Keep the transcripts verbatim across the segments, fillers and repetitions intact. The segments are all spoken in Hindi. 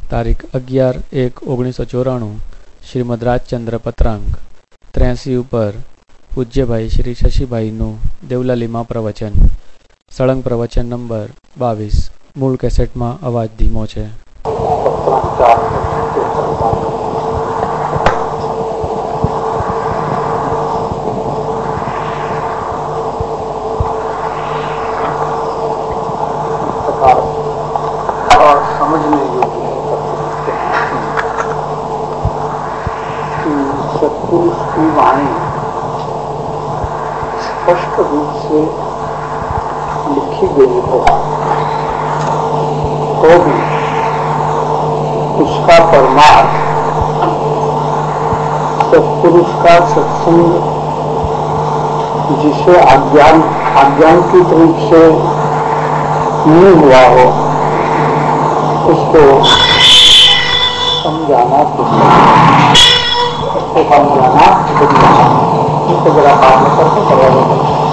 તારીખ અગિયાર એક ઓગણીસો ચોરાણું શ્રીમદ રાજચંદ્ર પત્રાંક ત્ર્યાસી ઉપર પૂજ્યભાઈ શ્રી શશીભાઈનું દેવલાલીમાં પ્રવચન સળંગ પ્રવચન નંબર બાવીસ. મૂળ કેસેટમાં અવાજ ધીમો છે. समझने योग्य कि सत्पुरुष की वाणी स्पष्ट रूप से लिखी गई हो तो भी उसका परमार्थ सत्पुरुष का सत्संग जिसे अज्ञान आज्ञानिक रूप से नहीं हुआ हो उसको समझाना उसको समझाना उसको जरा पालन करके करवा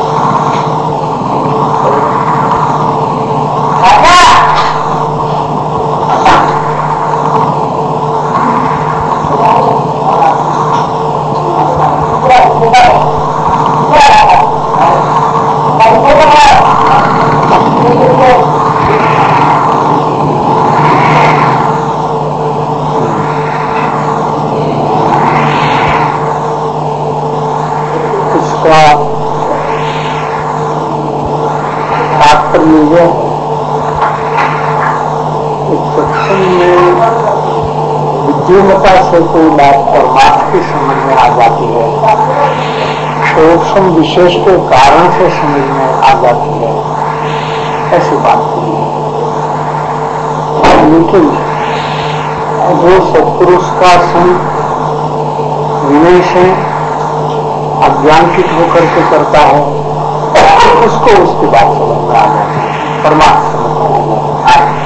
बुद्धिमता से कोई बात परमार्थ की समझ में आ जाती है, सूक्ष्म विशेष के कारण से समझ में आ जाती है, ऐसी बात नहीं है। लेकिन जो सत्पुरुष का संग विनय से अज्ञानित होकर के करता है उसको उसकी बात समझ में आ जाती है, परमार्थ समझ में आ जाती है।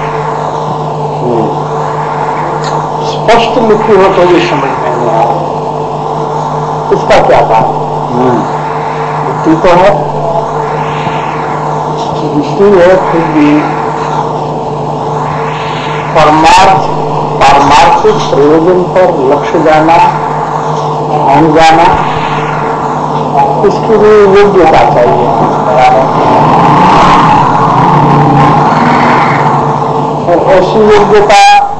स्पष्ट लिखी हो तो भी समझ में नहीं आ रहा, इसका क्या कारण? बुद्धि तो है, बुद्धि है, फिर भी परमार्थ पारमार्थिक प्रयोजन पर लक्ष्य जाना, ध्यान जाना, इसकी भी योग्यता चाहिए। और ऐसी योग्यता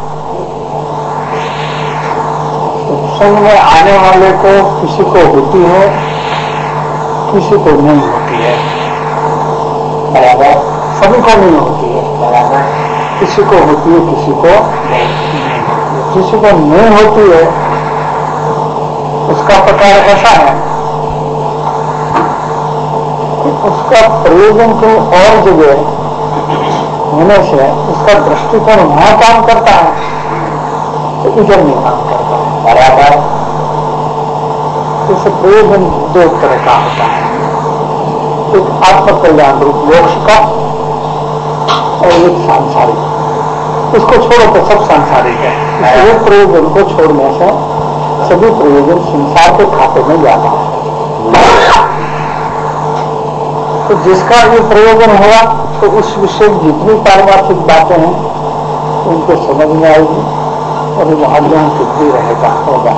सत्संग में आने वाले को किसी को होती है, किसी को नहीं होती है, बराबर। सभी को नहीं होती है, बराबर। किसी को होती है, किसी को नहीं। किसी को नहीं होती है उसका प्रकार ऐसा है उसका प्रयोजन कोई और जगह होने से उसका दृष्टिकोण वहां काम करता है तो इधर नहीं काम करता है, बराबर। इसे प्रयोजन दो तरह का होता है, एक आत्मकल्याण रूप मोक्ष का और एक सांसारिक। उसको छोड़ो तो सब सांसारिक है। एक प्रयोजन को छोड़ने से सभी प्रयोजन संसार के खाते में जाता है। तो जिसका ये प्रयोजन हुआ तो उस विषय जितनी पारमार्थिक बातें हैं उनको समझ में आएगी और वो अज्ञान सिद्धि रहेगा, होगा।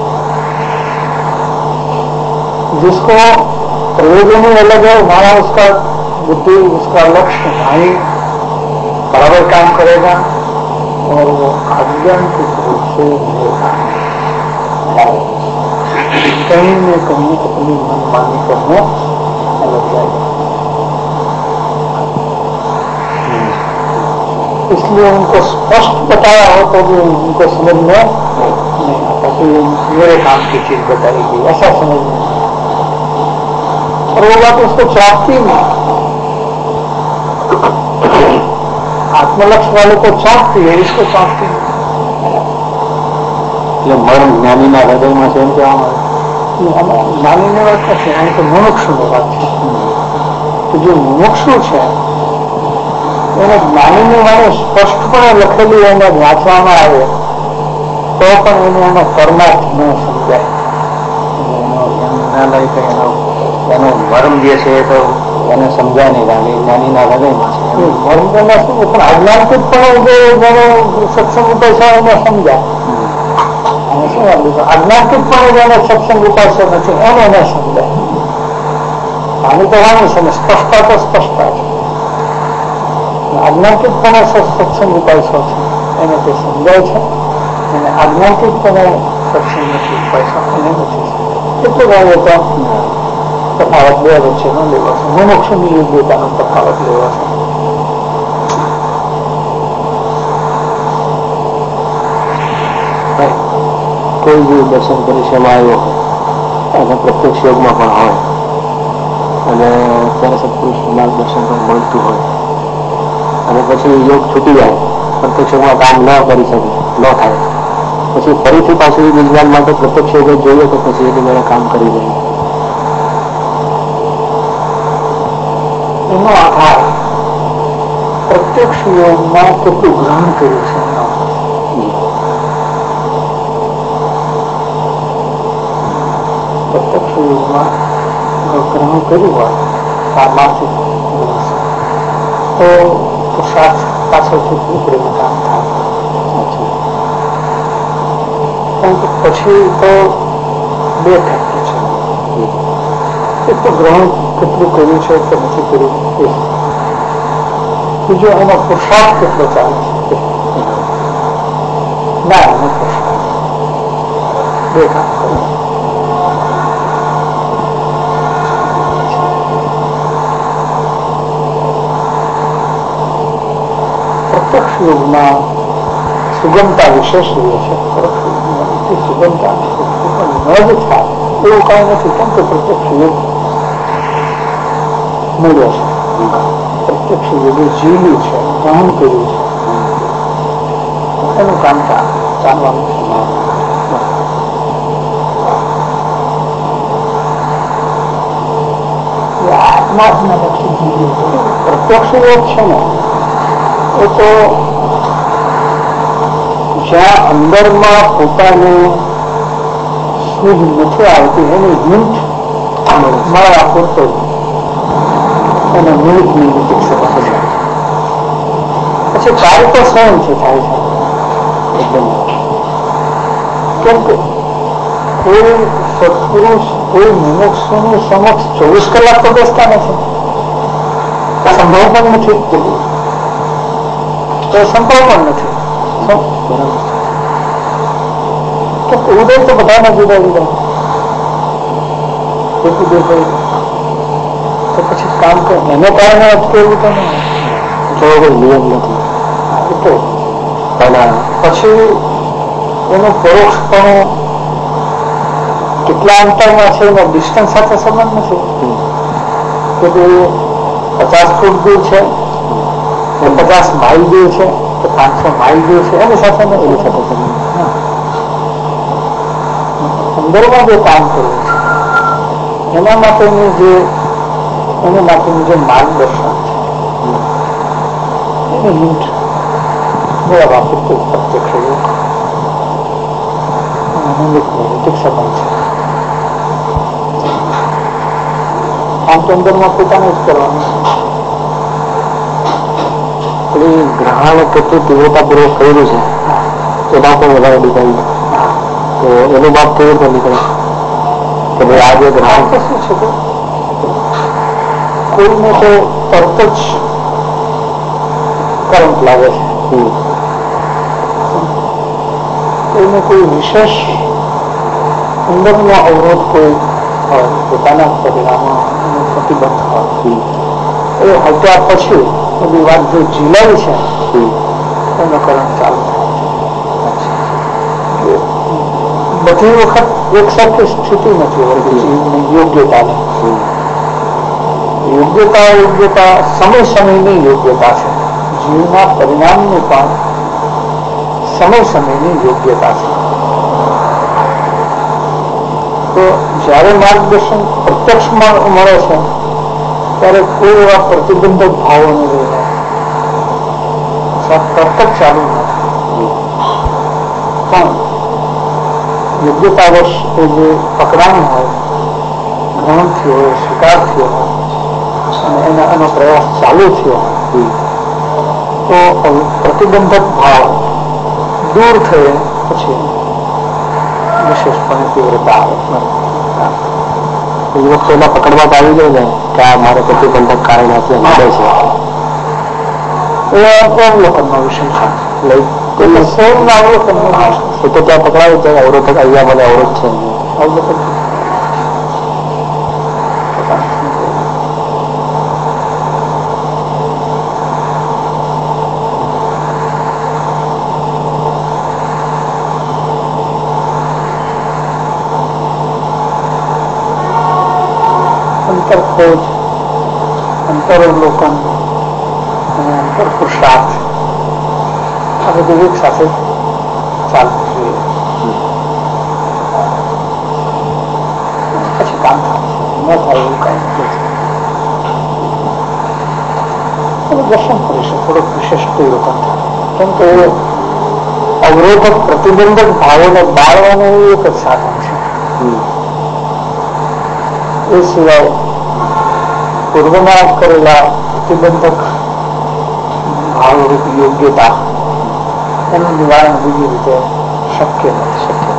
जिसको प्रयोजन ही अलग है वहां उसका बुद्धि, उसका लक्ष्य वहीं बराबर काम करेगा और वो अज्ञान के रूप से रहेगा, कहीं न कहीं अपनी मनमानी करने लग जाएगा। इसलिए उनको स्पष्ट बताया हो तो भी उनको समझ में नहीं आता कि मेरे काम की चीज बताएगी, ऐसा समझ में। और वो बात उसको चाहती नहीं, आत्मलक्ष्य वाले को चाहती है, इसको चाहती नहीं। मर्म ज्ञानी ना हृदय में से क्या ज्ञानी ने बात कैसे है तो मुमुक्षु ने बात है। तो जो मुमुक्षु है એને જ્ઞાનીની વાણી સ્પષ્ટપણે લખેલી એને વાંચવામાં આવે તો પણ એને એનો પરમાર્થ ન સમજાય, એનો મર્મ જે છે તો એને સમજાય નહીં, કારણ કે જ્ઞાનીના હૃદયમાં છે. ધર્મના શું પણ આજ્ઞાંકિત પણ જેનો સત્સંગ ઉપાય છે એને સમજાય અને શું આજ્ઞાંકિત પણ જેને સત્સંગ ઉપાય નથી એને એને સમજાય. આની તો વાણી છે ને સ્પષ્ટતા તો સ્પષ્ટતા છે. આજ્ઞાંકિત પણ સત્સંગ ઉપાય છે એને તે સમજાય છે અને આજ્ઞાંકિત પણ સત્સંગ નથી ઉપાય એને નથી. એટલું ગણીએ તો તફાવત બે વચ્ચેનો લેવો છે. મુમુક્ષુની યોગ્યતાનો તફાવત લેવો છે. કોઈ બી દર્શન પરિશ્રમ આવ્યો અને પ્રત્યક્ષ યોગમાં પણ હોય અને ત્યારે સત્પુરુષ માર્ગદર્શન પણ મળતું હોય અને પછી યોગ છૂટી જાય, પ્રત્યક્ષ યોગમાં કામ ન કરી શકે, ન થાય, પછી ફરીથી પાછું વિજ્ઞાન માટે પ્રત્યક્ષ યોગ જોઈએ તો પછી એની મેળે કામ કરી દઈએ. એનો આધાર પ્રત્યક્ષ યોગમાં કેટલું ગ્રહણ કર્યું છે. પ્રત્યક્ષ યોગમાં ગ્રહણ કર્યું હોય સામાજિક તો પુરુષાર્થ પાછળથી ઉપરીનું કામ થાય. કારણ કે પછી તો બે ફેક્ટર છે. એક તો ગ્રહણ કેટલું કર્યું છે કે નથી કર્યું એ, બીજો એનો પુરુષાર્થ કેટલો ચાલે છે ના એનો પુરુષાર્થ બે કામ કર્યું. પ્રત્યક્ષ યોગમાં સુગમતા વિશેષ રહે છે. સુગમતા ન જ થાય એવું કઈ નથી. કેમ કે પ્રત્યક્ષ યોગ મળ્યો છે, પ્રત્યક્ષ યોગે જીવ્યું છે, ગ્રહણ કર્યું છે, એનું કામ ચાલવાનું છે. આત્મા પ્રત્યક્ષ યોગ છે ને એ તો જ્યાં અંદરમાં પોતાને સૂઝ નથી આવતી એની હિંટ મળવા પૂરતો એને મિનિટ મિનિટ પછી કાર્ય તો સ્વયંથી થાય છે. એકદમ કેમ કે કોઈ સત્પુરુષ કોઈ મુમુક્ષુની સમક્ષ ચોવીસ કલાક તો બેસતા નથી, સંભવ પણ નથી, તો સંભવ પણ નથી. ઉદય તો બધાના જુદા જુદા તો પછી કામ કરે એને કારણે અટકેલું તો નહીં, નિયમ નથી. તો પછી એનું પરોક્ષપણું કેટલા અંતરમાં છે એનો ડિસ્ટન્સ સાથે સંબંધ નથી કે ભાઈ પચાસ ફૂટ દૂર છે કે પચાસ માઇલ દૂર છે કે પાંચસો માઇલ દૂર છે એની સાથે નથી. એની સાથે સંબંધ અંદરમાં જે કામ કરવું છે એના માટેની જે એના માટેનું જે માર્ગદર્શન છે એની હિંટ મેળવવા પૂરતું પ્રત્યક્ષ યોગ નૈતિક સંબંધ છે. આમ તો અંદરમાં પોતાને જ કરવાનું છે. ગ્રહણ કેટલું તીવ્રતાપૂર્વક કર્યું છે એના પણ વધારે ડિપેન્ડ. તો એનું બાપ કેવી રીતે નીકળે કે ભાઈ આજે ગ્રહણ તો શું છે કે કોઈને તો તરત જ કરંટ લાગે છે, કોઈને કોઈ વિશેષ અંદરનો અવરોધ કોઈ હોય, પોતાના પરિણામો પ્રતિબંધ હોય, એ હટ્યા પછી બધી વાત જો જીલાવી છે એનો કરંટ ચાલુ થાય. બધી વખત એક સાથે સ્થિતિ નથી હોતી જીવની યોગ્યતાની. યોગ્યતા યોગ્યતા સમય સમયની યોગ્યતા છે. જીવના પરિણામની પણ સમય સમયની યોગ્યતા છે. તો જયારે માર્ગદર્શન પ્રત્યક્ષ મળે છે ત્યારે કોઈ એવા પ્રતિબંધક ભાવો નહીં રહે, તરત જ ચાલુ નથી. પણ યોગ્યતાવશ એ જે પકડાણ હોય, ગ્રહણ થયો હોય, સ્વીકાર થયો હોય અને એના એનો પ્રયાસ ચાલુ થયો હોય તો પ્રતિબંધક ભાવ દૂર થયે પછી વિશેષપણે તીવ્રતા આવે. યુવક પહેલા પકડવા આવી જાય ને કે આ મારે પ્રતિબંધક કારણ આપી મળે છે એ અવલોકનનો વિષય છે. સૌના અવલોકનનો વિષય એ તો ત્યાં પકડાવી જાય અવરોધ અહીંયા મને અવરોધ છે અવલોકન. અંતરખોજ, અંતરાવલોકન અને અંતર પુરુષાર્થ આ બધું એક સાથે ચાલવું જોઈએ. પછી કામ થાય ન થાય એવું કઈ નથી. દર્શન કરીશું થોડુંક વિશેષ અવલોકન થાય. કેમ કે અવરોધક પ્રતિબંધક ભાવોને બાળવાનું એક જ સાધન છે. એ સિવાય પૂર્વમાં કરેલા પ્રતિબંધક ભાવરૂપ યોગ્યતા એનું નિવારણ બીજી રીતે શક્ય નથી. શક્ય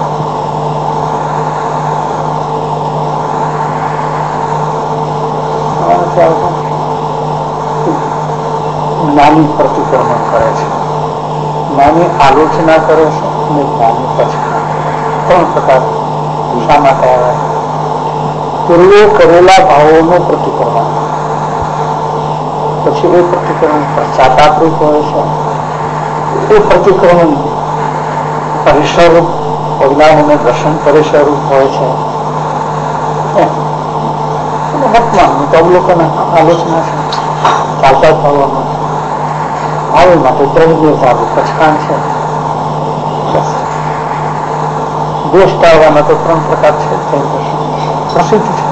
જ્ઞાની પ્રતિક્રમણ કરે છે, જ્ઞાની આલોચના કરે છે અને જ્ઞાની પછાણ. ત્રણ પ્રકાર શા માટે આવે? પૂર્વે કરેલા ભાવોનું પ્રતિક્રમણ, પછી એ પ્રતિક્રમણ પશ્ચાતાપરૂપ હોય છે, એ પ્રતિક્રમણ પરિસરરૂપ પરિણામોને દર્શન પરિસરરૂપ હોય છે. વર્તમાન તો અવલોકન આલોચના છે, ચાલતા થવાનું ભાવ માટે પ્રવિજ્ઞતાનું પછાણ છે. દેશ ટાળવાના તો ત્રણ પ્રકાર છે, પ્રસિદ્ધ છે.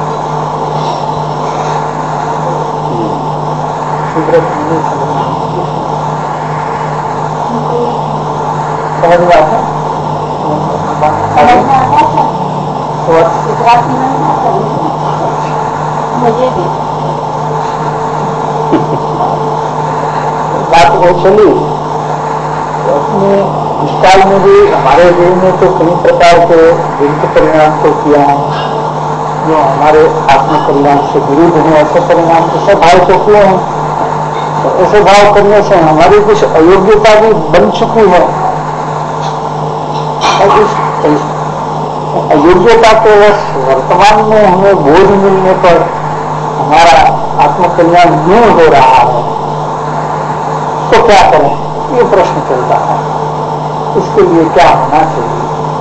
बात वो चली अपने विस्तार में भी हमारे जीवन में तो कई प्रकार के विरुद्ध परिणाम तो किया है, जो हमारे आत्म कल्याण से विरुद्ध है. ऐसे परिणाम ऐसे भाव तो किए हैं. तो ऐसे भाव करने से हमारी कुछ अयोग्यता भी बन चुकी है. और इस अयोग्यता के वर्तमान में हमें बोझ मिलने पर हमारा आत्मकल्याण नहीं हो रहा है, तो क्या करें? ये प्रश्न चलता है. इसके लिए क्या होना चाहिए?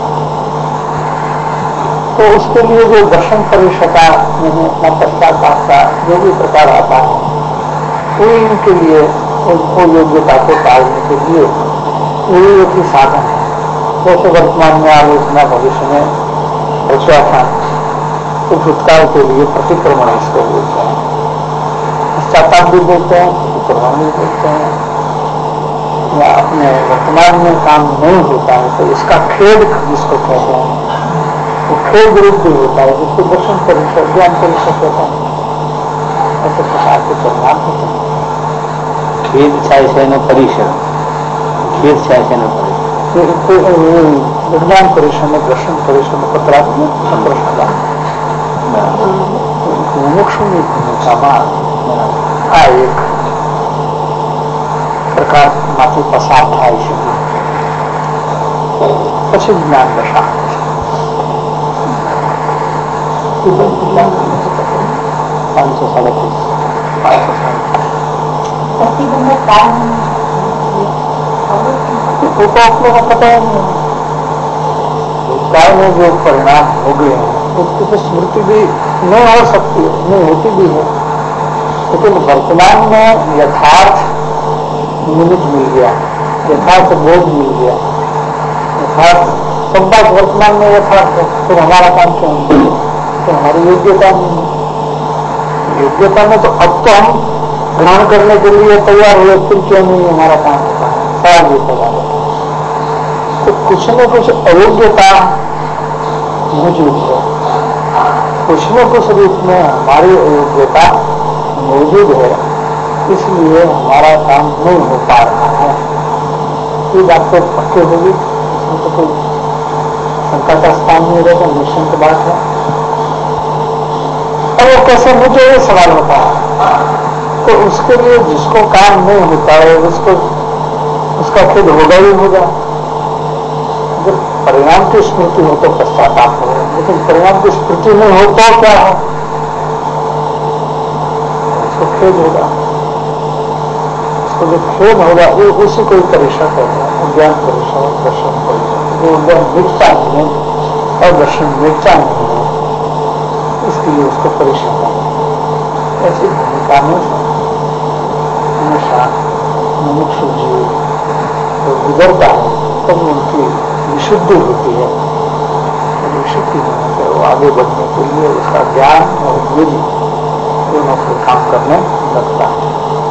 तो उसके लिए जो दर्शन परिषदा में पश्चाताप का जो भी प्रकार आता है, वो इनके लिए उनको योग्यता को टालने के लिए वही एक ही साधन है. जैसे वर्तमान में आलोचना भविष्य में रचा था, तो भूतकाल के लिए प्रतिक्रमण इसको बोलते हैं, पश्चाताप भी बोलते हैं, प्रतिक्रमण भी बोलते हैं. या अपने वर्तमान में काम नहीं होता है तो इसका खेद जिसको कहते हैं, वो खेद रूप भी होता है, जिसको दर्शन परिषद ज्ञान परिषद कहते हैं. ऐसे प्रकार के परिणाम होते हैं. ખેદ થાય છે એનો પરિસર, ખેદ થાય છે એનો પરિસર. विज्ञान परिषद में दर्शन परिषद में पत्र प्रश्न मुमुक्षुની ભૂમિકામાં આ એક પ્રકારમાંથી પસાર થાય છે. પછી જ્ઞાન દશા પાંચસો સાડત્રીસ પાંચસો भूतकाल में जो परिणाम हो गए हैं उसकी तो स्मृति भी नहीं हो सकती है, नहीं होती भी है. लेकिन वर्तमान में यथार्थ निमित्त मिल गया, यथार्थ बोध मिल गया, यथार्थ सब बात वर्तमान में यथार्थ है. तो हमारा काम क्यों नहीं? तो हमारी योग्यता नहीं है. योग्यता में तो अब तो हम ग्रहण करने के लिए तैयार हुए, फिर क्यों नहीं हमारा काम होता है? सवाल ये पैदा होता है. तो कुछ न कुछ अयोग्यता मौजूद है, कुछ न कुछ रूप में हमारी अयोग्यता मौजूद है. इसलिए हमारा काम नहीं हो पा रहा है। ये बात तो पक्की होगी, इसमें तो कोई शंका का स्थान नहीं रहता, निश्चिंत बात है। और वो कैसे मुझे ये सवाल होता है, तो उसके लिए जिसको काम नहीं होता है उसको उसका खुद होगा ही होगा। जब परिणाम की स्मृति हो तो पश्चाताप हो, लेकिन परिणाम की स्मृति नहीं हो तो क्या हो, उसको खेद होगा। उसको जो खेद होगा वो उसी को परेशान होगा, ज्ञान परेशान, दर्शन परेशान, वो ज्ञान मिटता नहीं है और दर्शन मिटता नहीं है, इसलिए उसको परेशान होगा। ऐसी भूमिका में हमेशा मुमुक्षु जीव तो गुजरता है, तब उनकी विशुद्धि होती है। विशुद्धि होने से वो आगे बढ़ने के लिए उसका ज्ञान और बुद्धि दोनों से काम करने लगता है।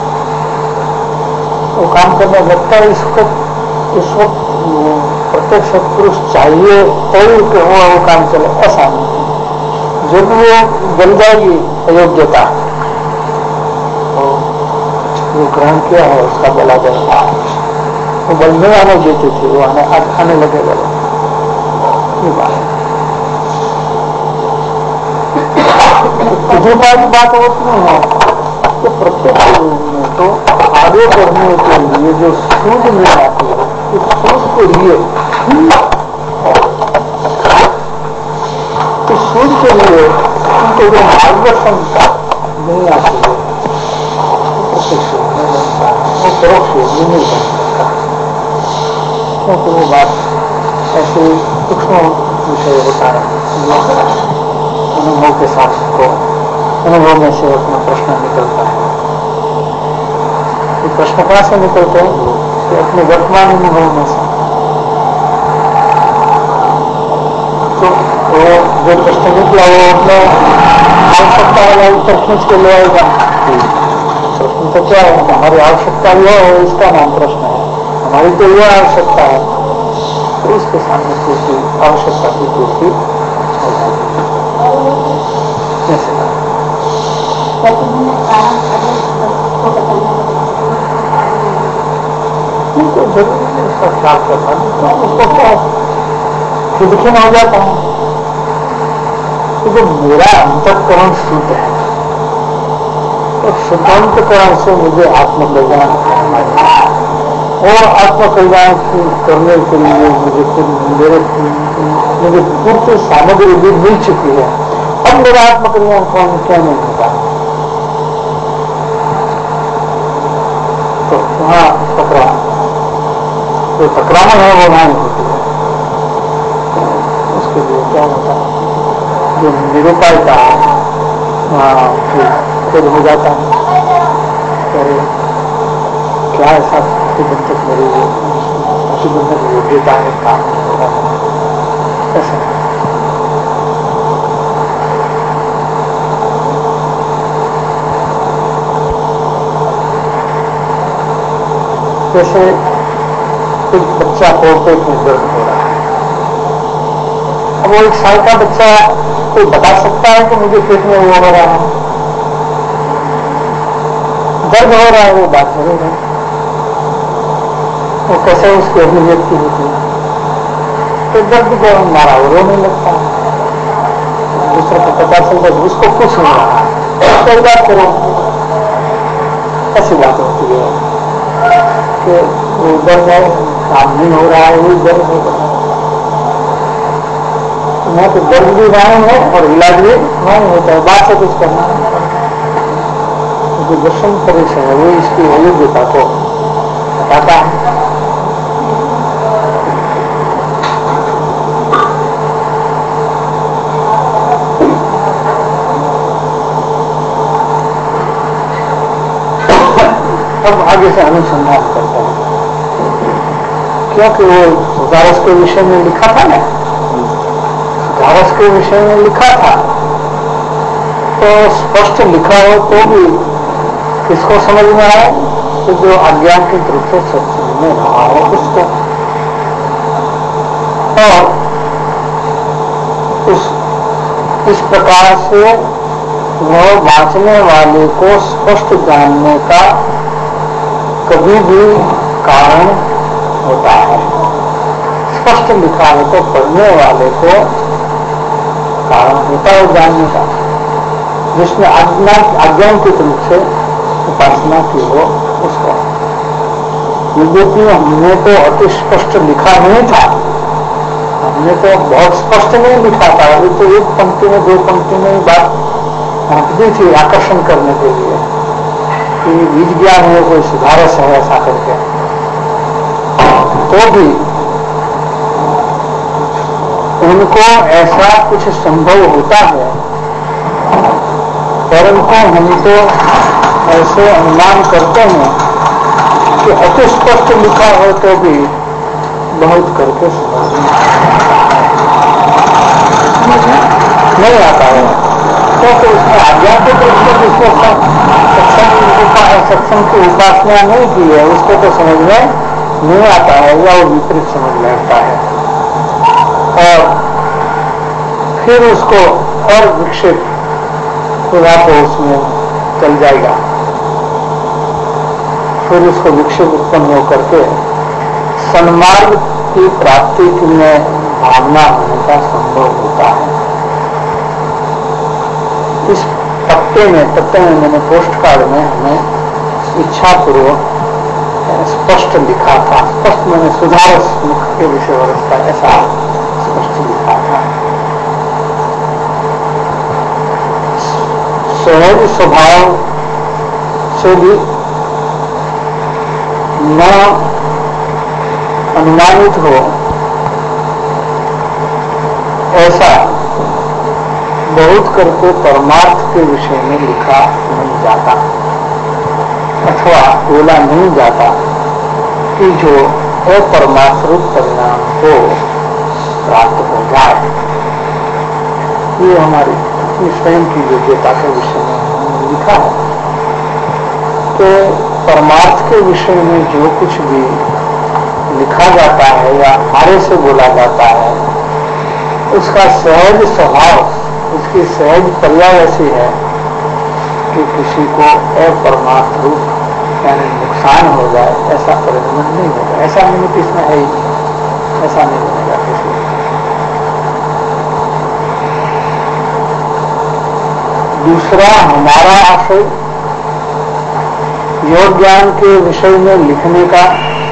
वो काम करने लगता है। इसको इस वक्त प्रत्येक सत्पुरुष चाहिए तो कि वो वो काम चले, ऐसा नहीं। जब वो जल जाएगी अयोग्यता तो वो ग्रहण किया है उसका बला जलता है। वो बल नहीं आने देती थी, वो आने आने लगे बल। ये बात की बात होती नहीं है कि प्रत्येक में तो आगे बढ़ने के लिए जो सूझ में आती है, इस सूझ के लिए इस सूझ के लिए उनको जो मार्गदर्शन नहीं आती है वो परोक्ष नहीं मिल सकता, क्योंकि वो बात ऐसे सूक्ष्म विषय होता है। अनुभव के साथ को अनुभव में से अपना प्रश्न निकलता है। ये प्रश्न कहाँ से निकलते हैं? तो अपने वर्तमान अनुभव में से। तो वो जो प्रश्न निकला वो अपने आवश्यकता वाला उत्तर खींच के ले आएगा। प्रश्न तो क्या है, हमारी आवश्यकता यह है, इसका नाम प्रश्न है। हमारी तो यह आवश्यकता है, तो उसके सामने पूर्ति, आवश्यकता की पूर्ति हो जाती है। जैसे तो जरूरी है उसका ख्याल करना, तो उसको क्या खुदखिन हो जाता है। तो जो मेरा अंतःकरण शुद्ध है, तो शुद्धांतकरण से मुझे आत्मकल्याण और आत्मकल्याण करने के लिए मुझे मेरे मुझे पूर्ति सामग्री भी मिल चुकी है। अब मेरा आत्मकल्याण कौन क्या नहीं होता, तो वहां टकराव, जो टकराव है वो वहां होती है। उसके लिए क्या होता है, जो निरुपाय का वहां खुद हो जाता है। अरे क्या ऐसा प्रतिबंधक मेरी प्रतिबंधक योग्यता है, काम होगा ऐसा। जैसे एक बच्चा को पेट में दर्द हो रहा है, अब वो एक साल का बच्चा कोई बता सकता है कि मुझे पेट में वो हो रहा है, दर्द हो रहा है, वो बात जरूर है। वो कैसे उसकी अभिव्यक्ति होती है, तो दर्द को मारा वो रोने लगता है। दूसरे को पता चलता है उसको कुछ नहीं रहा है, कई बात करो, ऐसी बात होती है कि वो दर्द है, काम नहीं हो रहा है, वो दर्द हो रहा है। मैं तो दर्द भी वहां है और इलाज भी वहां होता है, बात से कुछ करना है। जो दर्शन परेश है वो इसकी अयोग्यता को बताता है। अब आगे से अनुसंधान करता है, क्योंकि वो सुधारस के विषय में लिखा था ना, सुधारस के विषय में लिखा था, तो स्पष्ट लिखा हो तो भी किसको समझ में आए, तो जो अज्ञान के रूप से समझ में रहा हो उसको। और उस इस प्रकार से वह वांचने वाले को स्पष्ट जानने का कभी भी कारण होता है। स्पष्ट लिखा है तो पढ़ने वाले को कारण होता है जानने का। जिसने अज्ञानकृत रूप से उपासना की हो उसको। यद्यपि हमने तो अति स्पष्ट लिखा नहीं था, हमने तो बहुत स्पष्ट नहीं लिखा था, अभी तो एक पंक्ति में दो पंक्ति में ही बात रखती थी आकर्षण करने के लिए कि बीज ज्ञान है, कोई सुधारस है ऐसा करके। तो भी उनको ऐसा कुछ संभव होता है, परंतु हम तो ऐसे अनुमान करते हैं कि अति स्पष्ट लिखा हो तो भी बहुत करके समझ नहीं आता है, क्योंकि तो उसमें आध्यात्मिक रूप से जिसको सत्संग सत्संग की उपासना नहीं की है उसको तो समझ में नहीं आता है या वो विपरीत समझ बैठता है और फिर उसको और विक्षिप्त खुदा तो उसमें चल जाएगा। फिर उसको विक्षिप्त उत्पन्न होकर के सन्मार्ग की प्राप्ति में भावना होने का संभव होता है। इस पत्ते में पत्ते में मैंने पोस्ट कार्ड में हमें इच्छा पूर्वक स्पष्ट लिखा था, स्पष्ट मैंने सुधारस मुख के विषय व्यवस्था ऐसा स्पष्ट लिखा था। सहज स्वभाव से भी न अनुमानित हो ऐसा बहुत करके परमार्थ के विषय में लिखा नहीं जाता अथवा बोला नहीं जाता कि जो अपरमार्थ रूप परिणाम को प्राप्त हो जाए। ये हमारी स्वयं की योग्यता के विषय में लिखा है कि परमार्थ के विषय में जो कुछ भी लिखा जाता है या हमारे से बोला जाता है उसका सहज स्वभाव, उसकी सहज पर्याय ऐसी है कि किसी को अपरमार्थ रूप यानी नुकसान हो जाए ऐसा परिणाम नहीं होगा। ऐसा निमित्त इसमें है ही, ऐसा नहीं बनेगा किसी। दूसरा हमारा आशय योग ज्ञान के विषय में लिखने का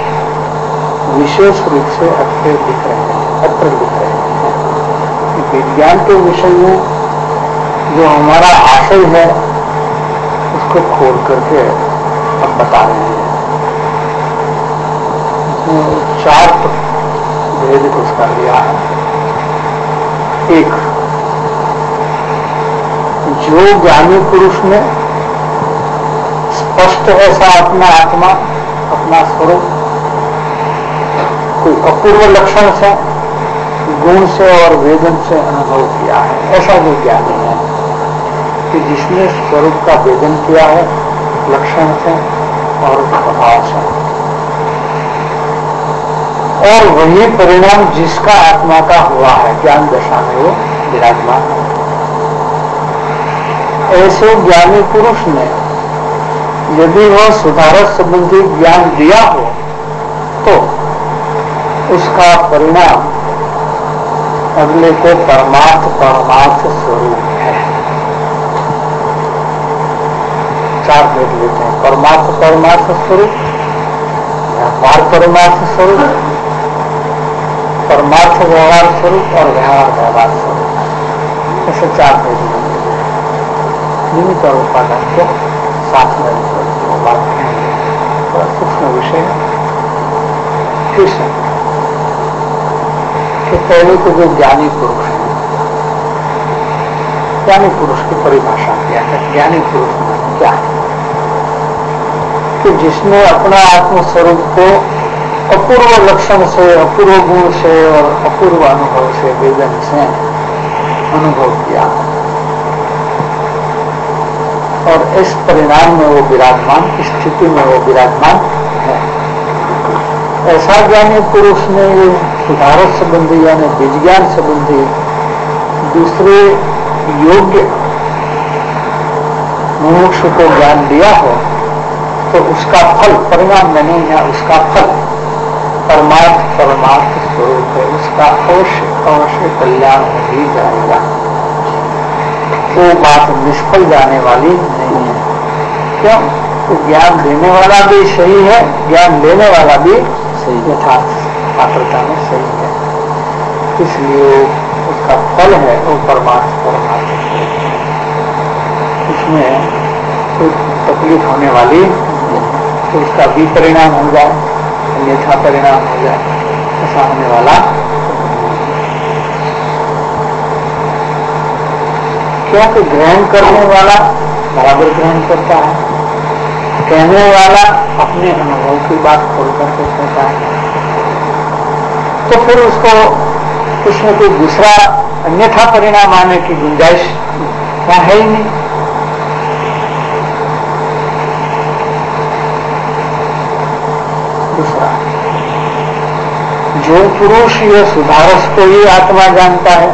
विशेष रूप से अत्र लिख रहे हैं अत्र लिख रहे हैं। विज्ञान के विषय में जो हमारा आशय है उसको खोल करके अब बता रहे हैं। चार भेद उसका लिया है। एक, जो ज्ञानी पुरुष ने स्पष्ट ऐसा अपना आत्मा अपना स्वरूप कोई अपूर्व लक्षण से गुण से और वेदन से अनुभव किया है, ऐसा जो ज्ञानी है कि जिसने स्वरूप का वेदन किया है लक्षण से और प्रभाव से, और वही परिणाम जिसका आत्मा का हुआ है ज्ञान दशा में वो विराजमान है। ऐसे ज्ञानी पुरुष ने यदि वह सुधारक संबंधी ज्ञान दिया हो तो उसका परिणाम अगले को परमार्थ परमार्थ स्वरूप है। चार भेद लेते हैं। परमार्थ परमार्थ स्वरूप, व्यवहार परमार्थ स्वरूप, परमार्थ व्यवहार स्वरूप और व्यवहार व्यवहार स्वरूप, ऐसे चार भेद लेते हैं। निमित्त और उपादान को साथ में बात करेंगे। थोड़ा सूक्ष्म विषय कृष्ण के पहले तो जो ज्ञानी पुरुष है, ज्ञानी पुरुष की परिभाषा क्या है? ज्ञानी पुरुष में क्या है कि जिसने अपना आत्मस्वरूप को अपूर्व लक्षण से, अपूर्व गुण से और अपूर्व अनुभव से, वेदन से अनुभव किया और इस परिणाम में वो विराजमान, स्थिति में वो विराजमान है। ऐसा ज्ञानी पुरुष ने ये सुधारक संबंधी यानी विज्ञान संबंधी दूसरे योग्य मुमुक्षु को ज्ञान दिया हो तो उसका फल, परिणाम में नहीं है, उसका फल परमार्थ परमार्थ स्वरूप है, उसका अवश्य अवश्य कल्याण हो ही जाएगा। वो बात निष्फल जाने वाली नहीं है। क्यों? तो ज्ञान देने वाला भी सही है, ज्ञान लेने वाला भी सही यथार्थ पात्रता में सही है, इसलिए उसका फल है वो परमार्थ परमार्थ। इसमें कोई तकलीफ होने वाली तो उसका विपरिणाम हो जाए, अन्यथा परिणाम हो जाए, ऐसा होने वाला क्योंकि ग्रहण करने वाला बराबर ग्रहण करता है, कहने वाला अपने अनुभव की बात खोल करके कहता है, तो फिर उसको उसमें कोई दूसरा अन्यथा परिणाम आने की गुंजाइश क्या है ही नहीं। दूसरा, जो पुरुष यह सुधारस को ही आत्मा जानता है,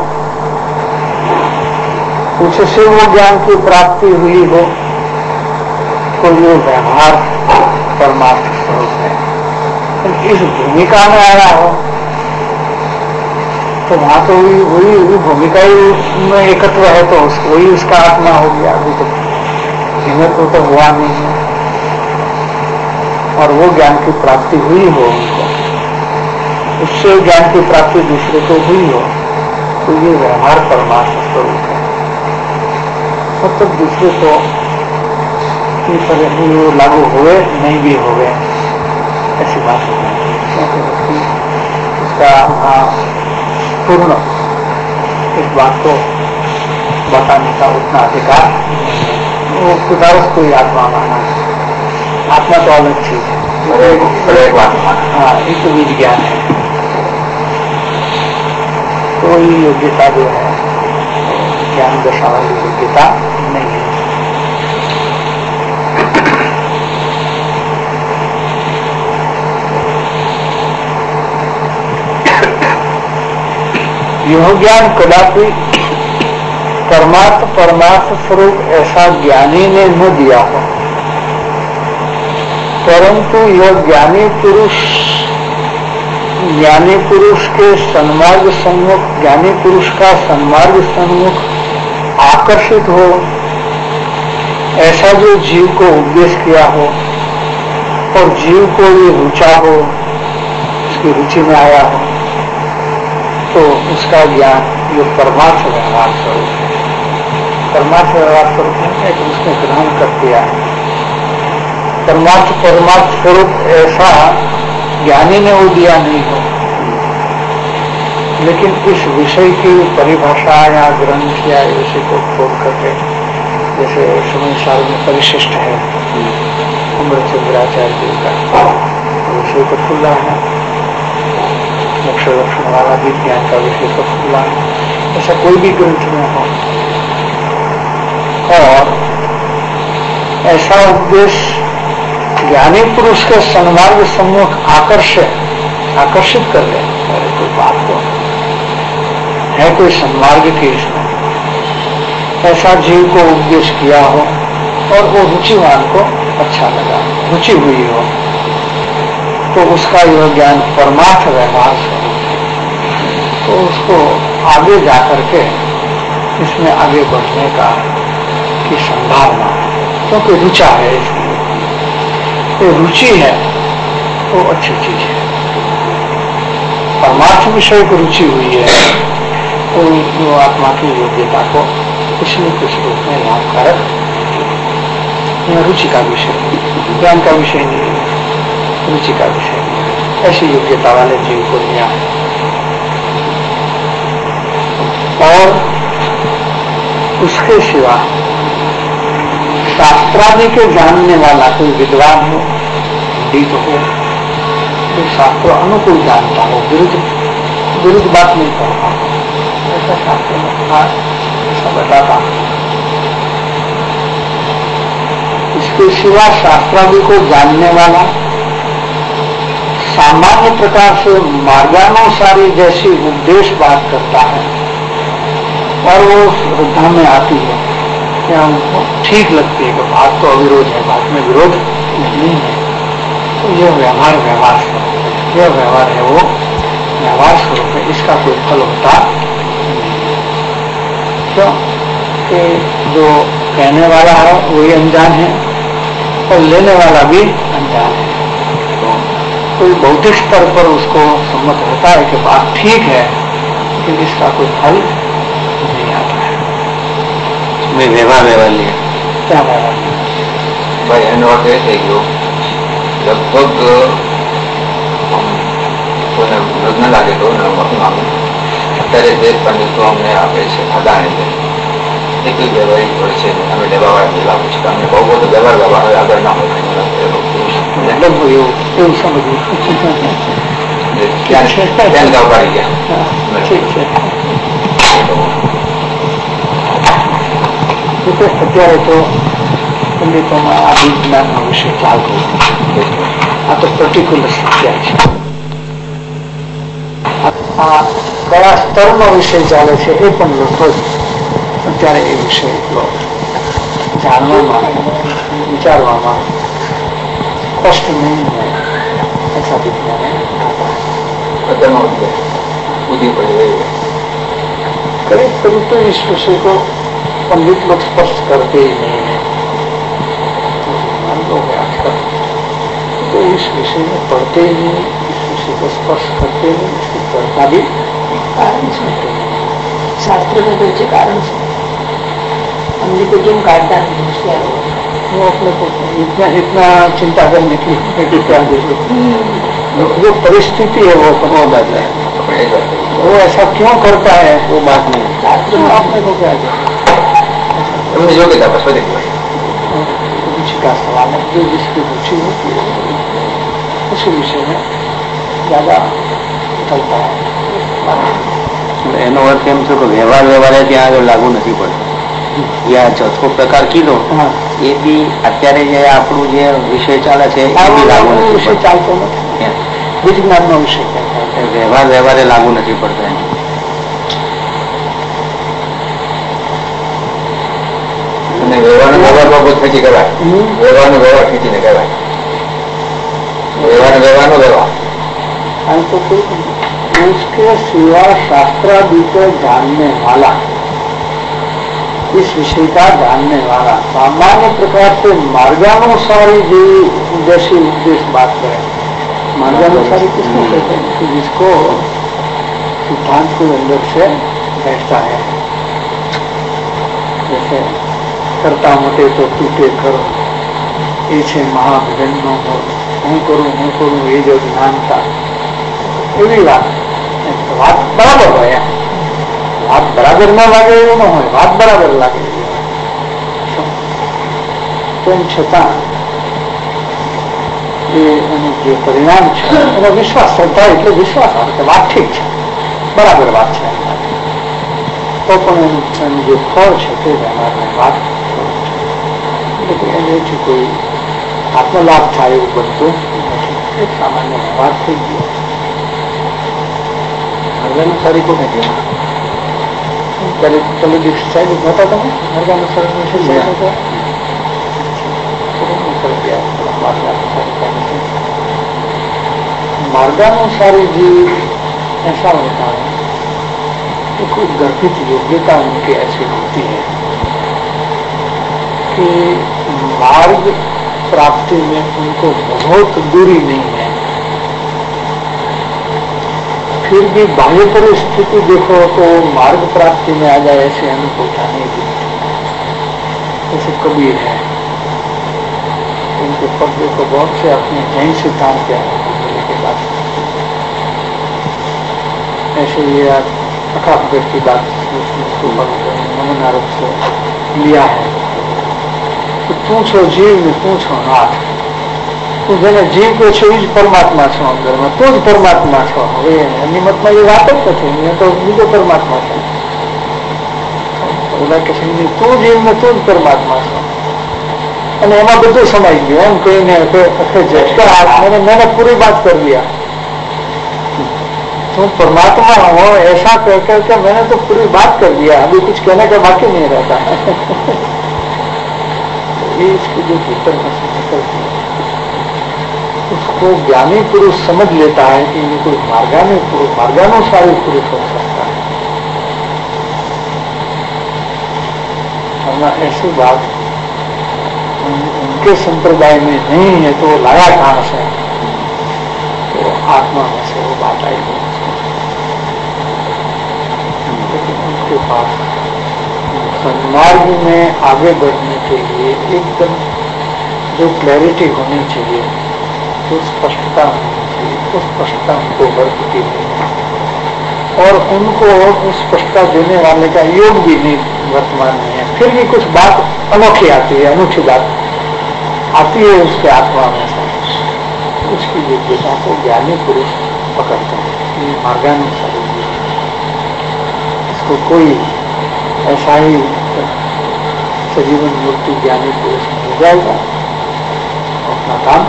उससे वो ज्ञान की प्राप्ति हुई हो तो ये व्यवहार परमार्थ स्वरूप है। इस भूमिका में आया हो तो वहां तो वही वही भूमिका ही में एकत्व है, तो वही उसका आत्मा हो गया। अभी तो हिम्मत तो हुआ नहीं है और वो ज्ञान की प्राप्ति हुई हो उनको, उससे ज्ञान की प्राप्ति दूसरे को हुई हो तो ये व्यवहार परमार्थ स्वरूप है। तब तक दूसरे को लागू हुए नहीं भी हुए ऐसी बात है, उसका पूर्ण इस बात को बताने का उतना अधिकार वो सुधारस को ही आत्मा माना। आत्मा तो अलग चीज है, हाँ ये तो विज्ञान है, तो ये योग्यता जो है ज्ञान दशा वाली योग्यता नहीं है। यह ज्ञान कदापि परमार्थ परमार्थ स्वरूप ऐसा ज्ञानी ने न दिया हो, परंतु यह ज्ञानी पुरुष ज्ञानी पुरुष के सन्मार्ग सम्मुख ज्ञानी पुरुष का सन्मार्ग सम्मुख आकर्षित हो, ऐसा जो जीव को उपदेश किया हो और जीव को ये रुचा हो, उसकी रुचि में आया हो, तो उसका ज्ञान ये परमार्थ व्यवहार स्वरूप है। परमार्थ व्यवहार स्वरूप है कि उसने ग्रहण कर दिया है। परमार्थ परमार्थ स्वरूप ऐसा ज्ञानी ने वो दिया नहीं हो, लेकिन इस विषय की परिभाषा या ग्रंथ या विषय को खोल करके, जैसे समय साल में परिशिष्ट है अमृतचंद्राचार्य जी का विषय को खुला है, मोक्ष लक्षण वाला विज्ञान का विषय को खुला है, ऐसा कोई भी ग्रंथ में हो और ऐसा उपदेश ज्ञानी पुरुष के सन्मार्ग सम्मुख आकर्षित आकर्षित कर ले, अरे कोई बात को है कोई सन्मार्ग की इसमें, ऐसा जीव को उपदेश किया हो और वो रुचिवान को अच्छा लगा, रुचि हुई हो, तो उसका यह ज्ञान परमार्थ व्यवहार स्वरूप है। तो उसको आगे जाकर के इसमें आगे बढ़ने का की संभावना है, क्योंकि तो रुचा है, इसलिए तो रुचि है तो अच्छी चीज है। परमार्थ विषय को रुचि हुई है तो जो आत्मा की योग्यता को कुछ न कुछ रूप में लाभकारक, रुचि का विषय, ज्ञान का विषय नहीं है, रुचि का विषय नहीं, ऐसी योग्यता वाले जीव को लिया है। और उसके सिवा शास्त्रादि के जानने वाला कोई विद्वान हो, पंडित हो, तो शास्त्र अनुकूल जानता हो, विरुद्ध विरुद्ध बात नहीं करता, ऐसा शास्त्र में कहा, ऐसा बताता। इसके सिवा शास्त्रादि को जानने वाला सामान्य प्रकार से मार्गानुसारी जैसी उपदेश बात करता है और वो श्रद्धा में आती है, क्या हमको ठीक लगती है कि बात तो अविरोध है, बात में विरोध नहीं है, तो यह व्यवहार व्यवहार स्वरूप है, यह व्यवहार है वो व्यवहार स्वरूप है, इसका कोई फल होता नहीं। क्यों कि जो कहने वाला है वही अनजान है और लेने वाला भी अनजान है, तो कोई भौतिक स्तर पर उसको सम्मत होता है कि बात ठीक है, लेकिन इसका कोई फल नहीं आता है। मैं व्यवहार व्यवहार लिया क्या व्यवहार भाई एनो अर्थ એ થઈ ગયો લગભગ કોઈને વિરોધ ન લાગે તો અત્યારે જે પંડિતો અમને આપે છે અદાણી એટલું વ્યવહારિક હોય છે, અમે લેવાવાળા લાગુ છે, અમને બહુ બધું વ્યવહાર વ્યવહાર આગળ ના હોય मतलब એવું એવું સમજવું ધ્યાન ગાવ પાડી ગયા ઠીક છે। અત્યારે તો પંડિતોમાં આ વિજ્ઞાનનો વિષય ચાલતો આ તો પર્ટિક્યુલર જગ્યા છે, આ કયા સ્તરનો વિષય ચાલે છે એ પણ લગભગ અત્યારે એ વિષય એટલો જાણવામાં વિચારવામાં स्पष्ट नहीं है, ऐसा विज्ञान करीब करीब तो इस विषय को पंडित लोग स्पष्ट करते ही नहीं है, लोग आजकल तो इस विषय में पढ़ते ही नहीं, इस विषय को स्पष्ट करते नहीं, इसकी चर्चा भी कारण सुनते नहीं। शास्त्र में तो कारण से हमने को क्यों काटता है वो अपने को इतना इतना चिंता करने की क्या जो परिस्थिति है वो कम हो जाता है, वो ऐसा क्यों करता है वो बात नहीं, शास्त्र में अपने को क्या रुचि का सवाल है, जो जिसकी रुचि होती है उसी विषय में ज्यादा चलता है। એનો અર્થ એમ છે કે વ્યવહાર વ્યવહાર ત્યાં આગળ લાગુ નથી પડતો, या ચોથો પ્રકાર કીધો એ બી અત્યારે જે આપણું જે વિષય ચાલે છે એ બી લાગુ નથી વિષય ચાલતો નથી, વિજ્ઞાનનો વિષય વ્યવહાર વ્યવહારે લાગુ નથી પડતો એમ। અને વ્યવહારનો વ્યવહારમાં બહુ ખેંચી કરાય, વ્યવહારનો વ્યવહાર ખેંચીને કરાય, વ્યવહાર વ્યવહારનો વ્યવહાર हम तो उसके सिवा शास्त्रादि को जानने वाला, इस विषय का जानने वाला सामान्य प्रकार से मार्गानुसारी जी जैसी उपदेश बात करें, मार्गानुसारी किसको कहते हैं कि जिसको सिद्धांत को अंदर से बैठता है, जैसे करता मोटे तो टूटे करो ये छे महाभजन नो हो, हूँ करूँ हूँ करूँ ये जो ज्ञानता एवी बात बात बराबर है, बात बराबर न लागे એવું ન હોય, વાત બરાબર લાગે તેમ છતાં એનું જે પરિણામ છે એનો વિશ્વાસ, શ્રદ્ધા એટલે વિશ્વાસ આવે કે વાત ઠીક છે, બરાબર વાત છે, તો પણ એનું જે ફળ છે તે વ્યવહારની વાત એટલે એનાથી કોઈ આત્મલાભ થાય એવું બનતું નથી, એક સામાન્ય વ્યવહાર થઈ ગયો। અનુસારી કોને કહેવાય? चलो दीक्षा साहब होता था ना मार्गानुसार मार्गानुसारी जी ऐसा होता है कि कोई गर्भित योग्यता उनकी ऐसी होती है कि मार्ग प्राप्ति में उनको बहुत दूरी नहीं है, फिर भी बाह्य परिस्थिति देखो तो मार्ग प्राप्ति में आ जाए ऐसे अनुभूता नहीं दी। जैसे कबीर है, उनके पद को बहुत से अपने जैन सिद्धांत के के बाद ऐसे ये अकाफगढ़ की बात नमन आरोप से लिया है तो पूछो जीव में पूछो नाथ, તું જેને જીવ કહે છે એ જ પરમાત્મા છો, અંદરમાં તું જ પરમાત્મા છો। હવે એની મતમાં એ વાત જ નથી, એ તો બીજો પરમાત્મા છે, બધા કે છે તું જીવ ને તું જ પરમાત્મા છો, અને એમાં બધું સમાઈ ગયું એમ કહીને मैंने मैंने पूरी बात कर दिया, तुम परमात्मा हो ऐसा कहकर के मैंने तो पूरी बात कर दिया, अभी कुछ कहने का बाकी नहीं रहता। ये इसके जो भीतर में से निकलती है उसको ज्ञानी पुरुष समझ लेता है कि ये कोई मार्गानु पुरुष मार्गानुसारी पुरुष हो सकता है। वरना ऐसी बात उन, उनके संप्रदाय में नहीं है तो वो लाया कहां से, तो आत्मा में से वो बात आई है। लेकिन उनके पास सन्मार्ग में आगे बढ़ने के लिए एकदम जो क्लैरिटी होनी चाहिए, जो स्पष्टता होनी चाहिए, उस स्पष्टता उनको वर्तती नहीं है और उनको उस स्पष्टता देने वाले का योग भी नहीं वर्तमान में है। फिर भी कुछ बात अनोखी आती है, अनूठी बात आती है उसके आत्मा में से, उसकी योग्यता को ज्ञानी पुरुष पकड़ते हैं। ये मार्गानुसारी इसको कोई ऐसा ही सजीवन मूर्ति ज्ञानी पुरुष मिल जाएगा, अपना काम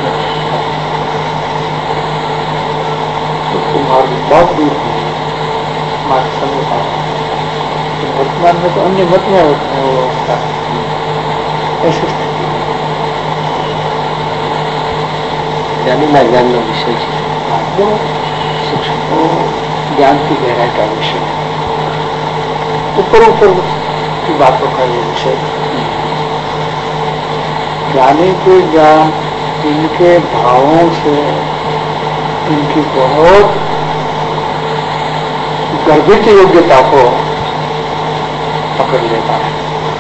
उसको मार्ग बहुत दूर नहीं है, मार्ग समय का वर्तमान में तो अन्य मत में होते हैं वो होता ऐसी स्थिति ज्ञानी ना ज्ञान का विषय वो सूक्ष्म ज्ञान की गहराई का विषय है, ऊपर ऊपर की बातों का ये विषय। ज्ञानी के ज्ञान इनके भावों से इनकी बहुत गर्भित योग्यता को पकड़ लेता है,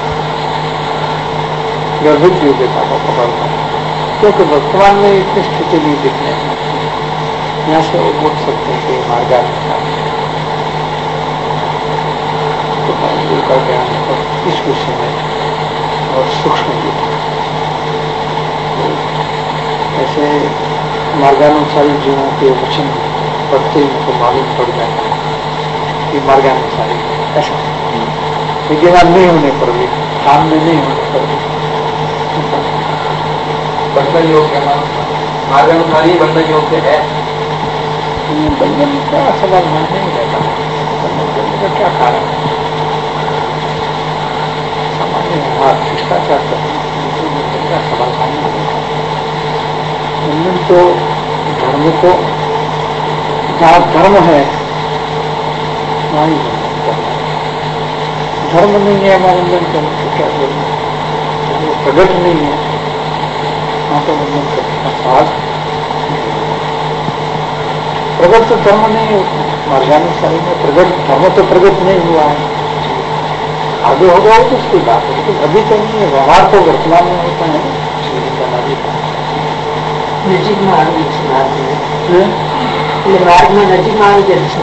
गर्भित योग्यता को पकड़ता है, क्योंकि वर्तमान में इतनी स्थिति नहीं दिखने यहाँ से वो बोल सकते हैं कि मार्गानुसार का ज्ञान इस विषय में और सूक्ष्म भी ऐसे मार्गानुसारी जीवों के वचन पढ़ते ही उनको मालूम पड़ जाता है कि मार्गानुसारी ऐसा विज्ञान नहीं होने पर भी, काम में नहीं होने पर भी बंधन योग मार्गानुसारी बंधन योग से है। बंधन का समाधान नहीं रहता, बंधन का क्या कारण है? शिष्टाचार करने का समाधान नहीं है। बंधन तो धर्म को जहाँ धर्म है वहाँ ही बंधन करना है, धर्म नहीं है वहाँ बंधन करने को क्या बोलना, प्रगट नहीं है वहाँ तो बंधन करने का साहस। प्रगट तो धर्म नहीं है, मार्गानुसारी में प्रगट धर्म तो प्रगट नहीं हुआ है, आगे हो गया तो उसकी बात है, लेकिन अभी तो नहीं है, व्यवहार तो वर्तमान में होता है। नजीक में आगे मार्ग में नजीक में आगे जैसे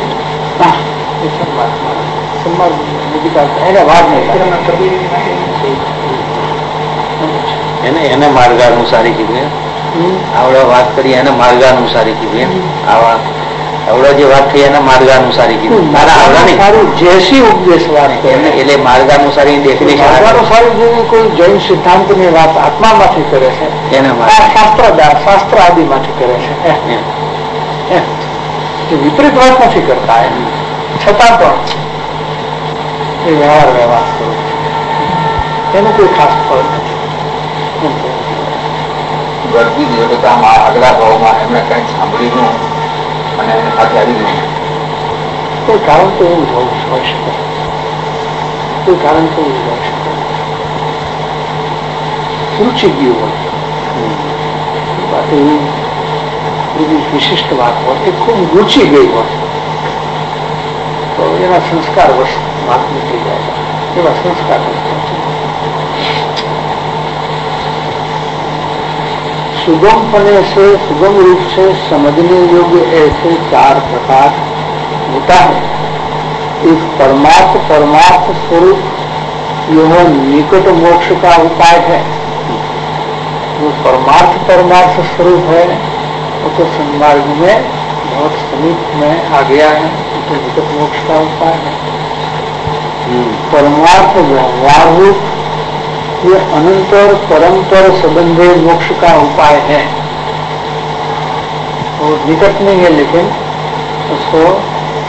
એને માર્ગાનુસારી કીધું આવડે વાત કરી એને માર્ગાનુસારી કીધું આવા આવડે જે વાત થઈ એને માર્ગાનુસારી કીધું તારા આવડાની સારું જેસી ઉપદેશ વાત એટલે માર્ગાનુસારી ડેફિનેશન માર્ગાનુસારી જેવી કોઈ જૈન સિદ્ધાંતની વાત આત્મામાંથી કરે છે એને શાસ્ત્ર શાસ્ત્ર આદિમાંથી કરે છે, વિપરીત વાત નથી કરતા એમ છતાં પણ એ વ્યવહાર વ્યવહાર કરો એનું કોઈ ખાસ ફળ નથી। વર્ગી દેવતામાં આગલા ભાવમાં એમણે કંઈક સાંભળ્યું અને આચાર્યું નહીં, કોઈ કારણ તો એવું હોઈ શકે, કોઈ કારણ તો એવું હોઈ શકે, રૂચી ગયું હોય વાત, એવી એવી વિશિષ્ટ વાત હોય એ ખૂબ રૂચી ગઈ હોય તો એના સંસ્કાર વશ વાત નીકળી જાય, એવા સંસ્કાર सुगमपने से सुगम रूप से समझने योग्य ऐसे चार प्रकार होता है। एक परमार्थ परमार्थ स्वरूप यह निकट मोक्ष का उपाय है। जो परमार्थ परमार्थ स्वरूप है वो तो सन्मार्ग में बहुत समीप में आ गया है, वो तो निकट मोक्ष का उपाय है। परमार्थ व्यवहार रूप ये अनंतर परंपर संबंधे मोक्ष का उपाय है, वो निकट नहीं है लेकिन उसको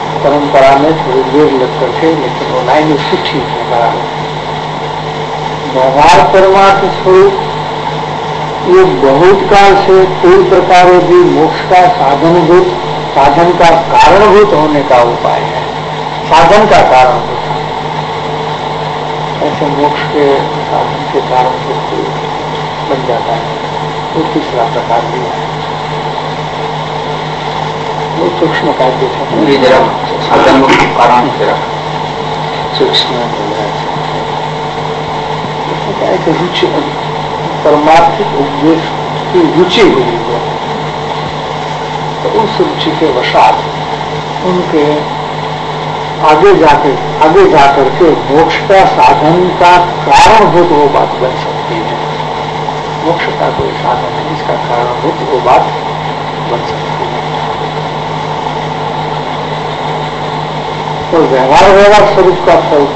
परंपरा में थोड़ी देर लग करके, लेकिन वो लाइन उसकी ठीक है बराबर। व्यवहार परमार्थ स्वरूप ये बहुत काल से कोई प्रकार भी मोक्ष का साधनभूत साधन का कारणभूत होने का उपाय है, साधन का कारणभूत। ऐसे मोक्ष के साधन के कारणभूत बन जाता है। वो तीसरा प्रकार भी है, वो सूक्ष्म कार्य साधन कारण सूक्ष्म रुचि परमार्थिक उपदेश की रुचि हुई है, तो उस रुचि के वशात उनके आगे जाके आगे जाकर के मोक्ष का साधन का कारणभूत वो बात बन सकती है। मोक्ष का कोई साधन है, इसका कारणभूत वो बात बन सकती है। तो व्यवहार व्यवहार स्वरूप का फल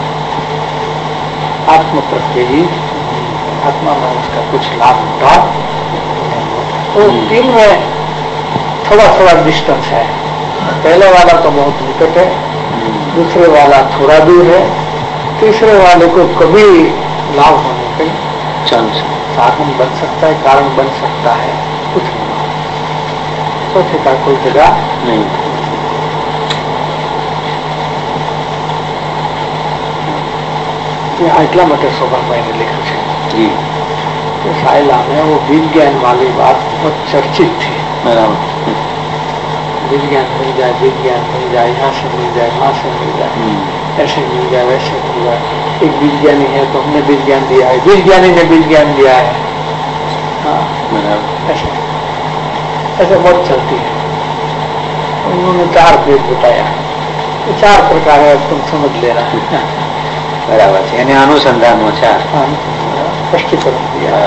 आत्म प्रत्यय ही, आत्मा में उसका कुछ लाभ होता। तो तीन में थोड़ा थोड़ा डिस्टेंस है। पहले वाला तो बहुत निकट है, दूसरे वाला थोड़ा दूर है, तीसरे वाले को कभी लाभ होने का चांस साधन बन सकता है, कारण बन सकता है, कुछ नहीं। चौथे का कोई जगह नहीं। आटला मटे शोभा मैंने लिखा है जी। तो साइला में वो विज्ञान वाली बात बहुत चर्चित थी। विज्ञान मिल जाए, विज्ञान मिल जाए, यहाँ से मिल जाए, वहाँ से मिल जाए, ऐसे मिल जाए, वैसे मिल जाए। एक विज्ञानी है तो हमने विज्ञान दिया है, विज्ञानी ने विज्ञान दिया है। हाँ, ऐसे ऐसे बहुत चलती है। उन्होंने चार भेद बताया, तो चार प्रकार है, तुम समझ लेना। बराबर है, यानी अनुसंधान ओछा स्पष्टीकरण दिया।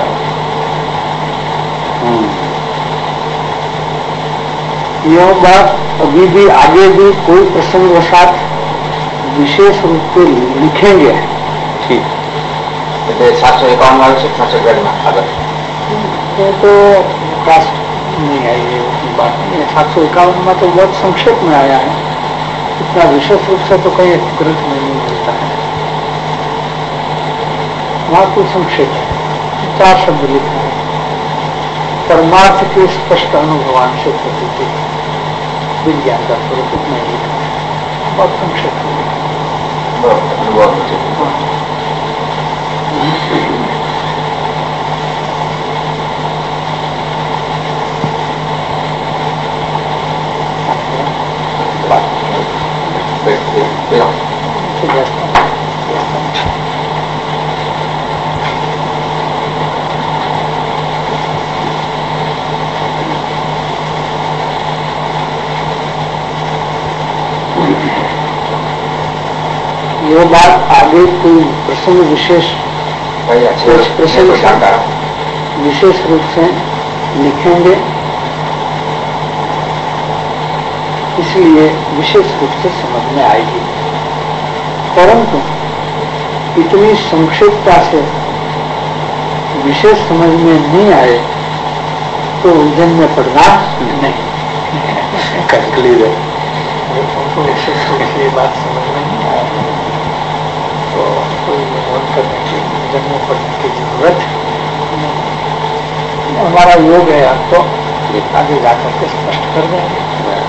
यह बात अभी भी आगे भी कोई प्रसंग वसात विशेष रूप से लिखेंगे। ठीक, सात सौ इक्यावन वाले से सात सौ इक्यावन अगर ये तो कास्ट नहीं आई है, उतनी बात नहीं है। सात सौ इक्यावन में तो बहुत संक्षेप में आया है, इतना विशेष रूप से तो कहीं ग्रंथ में नहीं मिलता है। वहां कुछ संक्षेप है, चार शब्द लिखा है। परमार्थ के स्पष्ट अनुभवान से प्रतीति विज्ञान का स्वरूप नहीं लिखा है, बहुत संक्षेप में लिखा ये बात आगे कोई प्रसंग विशेष प्रसंग विशेष रूप से लिखेंगे, इसलिए विशेष रूप से समझ में आएगी। परंतु इतनी संक्षिप्तता से विशेष समझ में नहीं आए तो उलझन में पड़ना नहीं। कंक्लूड है, उनको विशेष रूप से ये बात समझ में नहीं आया तो कोई निमोन करने की उलझन में पड़ने की जरूरत नहीं। हमारा योग है, आपको आगे जाकर के स्पष्ट कर देंगे।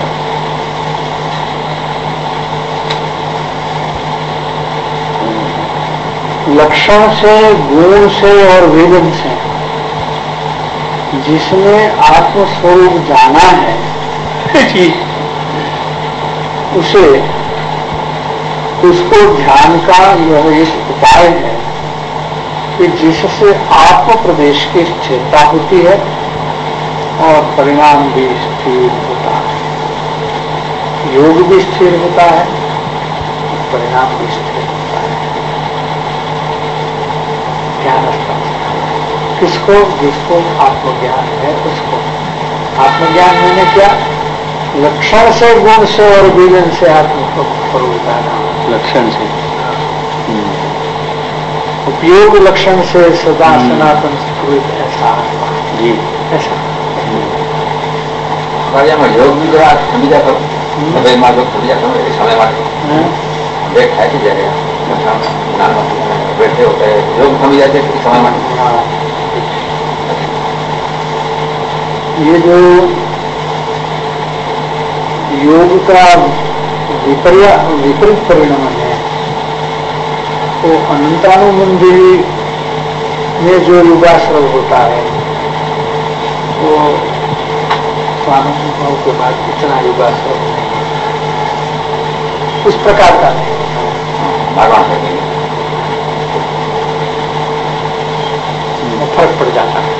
लक्षण से, गुण से और वेदन से जिसने आत्मस्वरूप जाना है उसे उसको ध्यान का यह एक उपाय है कि जिससे आत्म प्रदेश की स्थिरता होती है और परिणाम भी स्थिर होता है। योग भी स्थिर होता है, परिणाम भी स्थिर होता है। ज्ञान किसको? जिसको आत्मज्ञान है उसको। आत्मज्ञान मैंने क्या? लक्षण से, गुण से और विजन से आत्मस्वरूप जाना। लक्षण से, उपयोग लक्षण से सदा सनातन स्वरूप ऐसा जी ऐसा योग भी जरा बीजा करो, समय समय बैठे होते हैं योग थमी जाते हैं समय में। हाँ, ये जो योग का विपर्य विपरीत परिणाम है वो अनंतानुबंधी में जो योगाश्रम होता है वो स्वानुभव के बाद इतना योगाश्रम उस प्रकार का नहीं भगवान के लिए फर्क पड़ जाता है।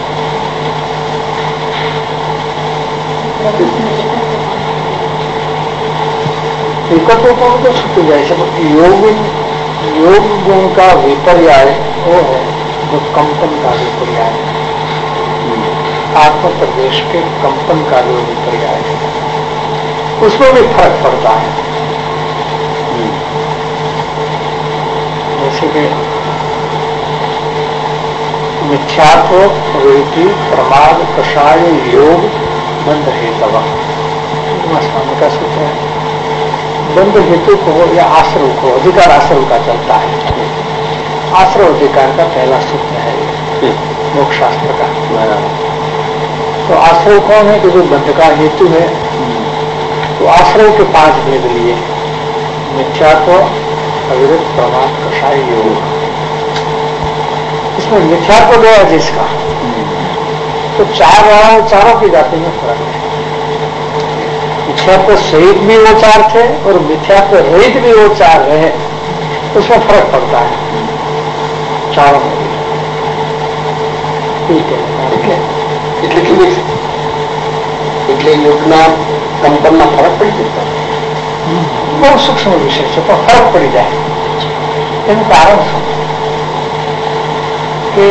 एकत्व गुण तो छूट जाए सब योग योग गुण का विपर्याय वो है जो कंपन का विपर्याय है, आत्म प्रदेश के कंपन का जो विपर्याय है उसमें भी फर्क पड़ता है। जैसे कि मिथ्यात्व वृत्ति प्रमाद कषाय योग बंध हेतव स्वामी का सूत्र है। बंध हेतु को या आश्रव को अधिकार आश्रव का चलता है। आश्रव अधिकार का पहला सूत्र है मोक्ष शास्त्र का। तो आश्रव कौन है कि जो बंध का हेतु है। तो आश्रव के पांच भेद लिए मिथ्यात्व अविरुद्ध प्रमाद कषाय योग। इसमें मिथ्यात्व गया जिसका तो चार वाला चारों की जाति में फर्क है। मिथ्यात्व सहित भी वो चार थे और मिथ्यात्व रहित भी वो चार रहे उसमें फर्क पड़ता है चारों में। ठीक है એટલે કેવી એટલે યોગના કંપનમાં ફરક પડી જતો बहुत सूक्ष्म विषय છે પણ ફરક પડી જાય એનું કારણ શું કે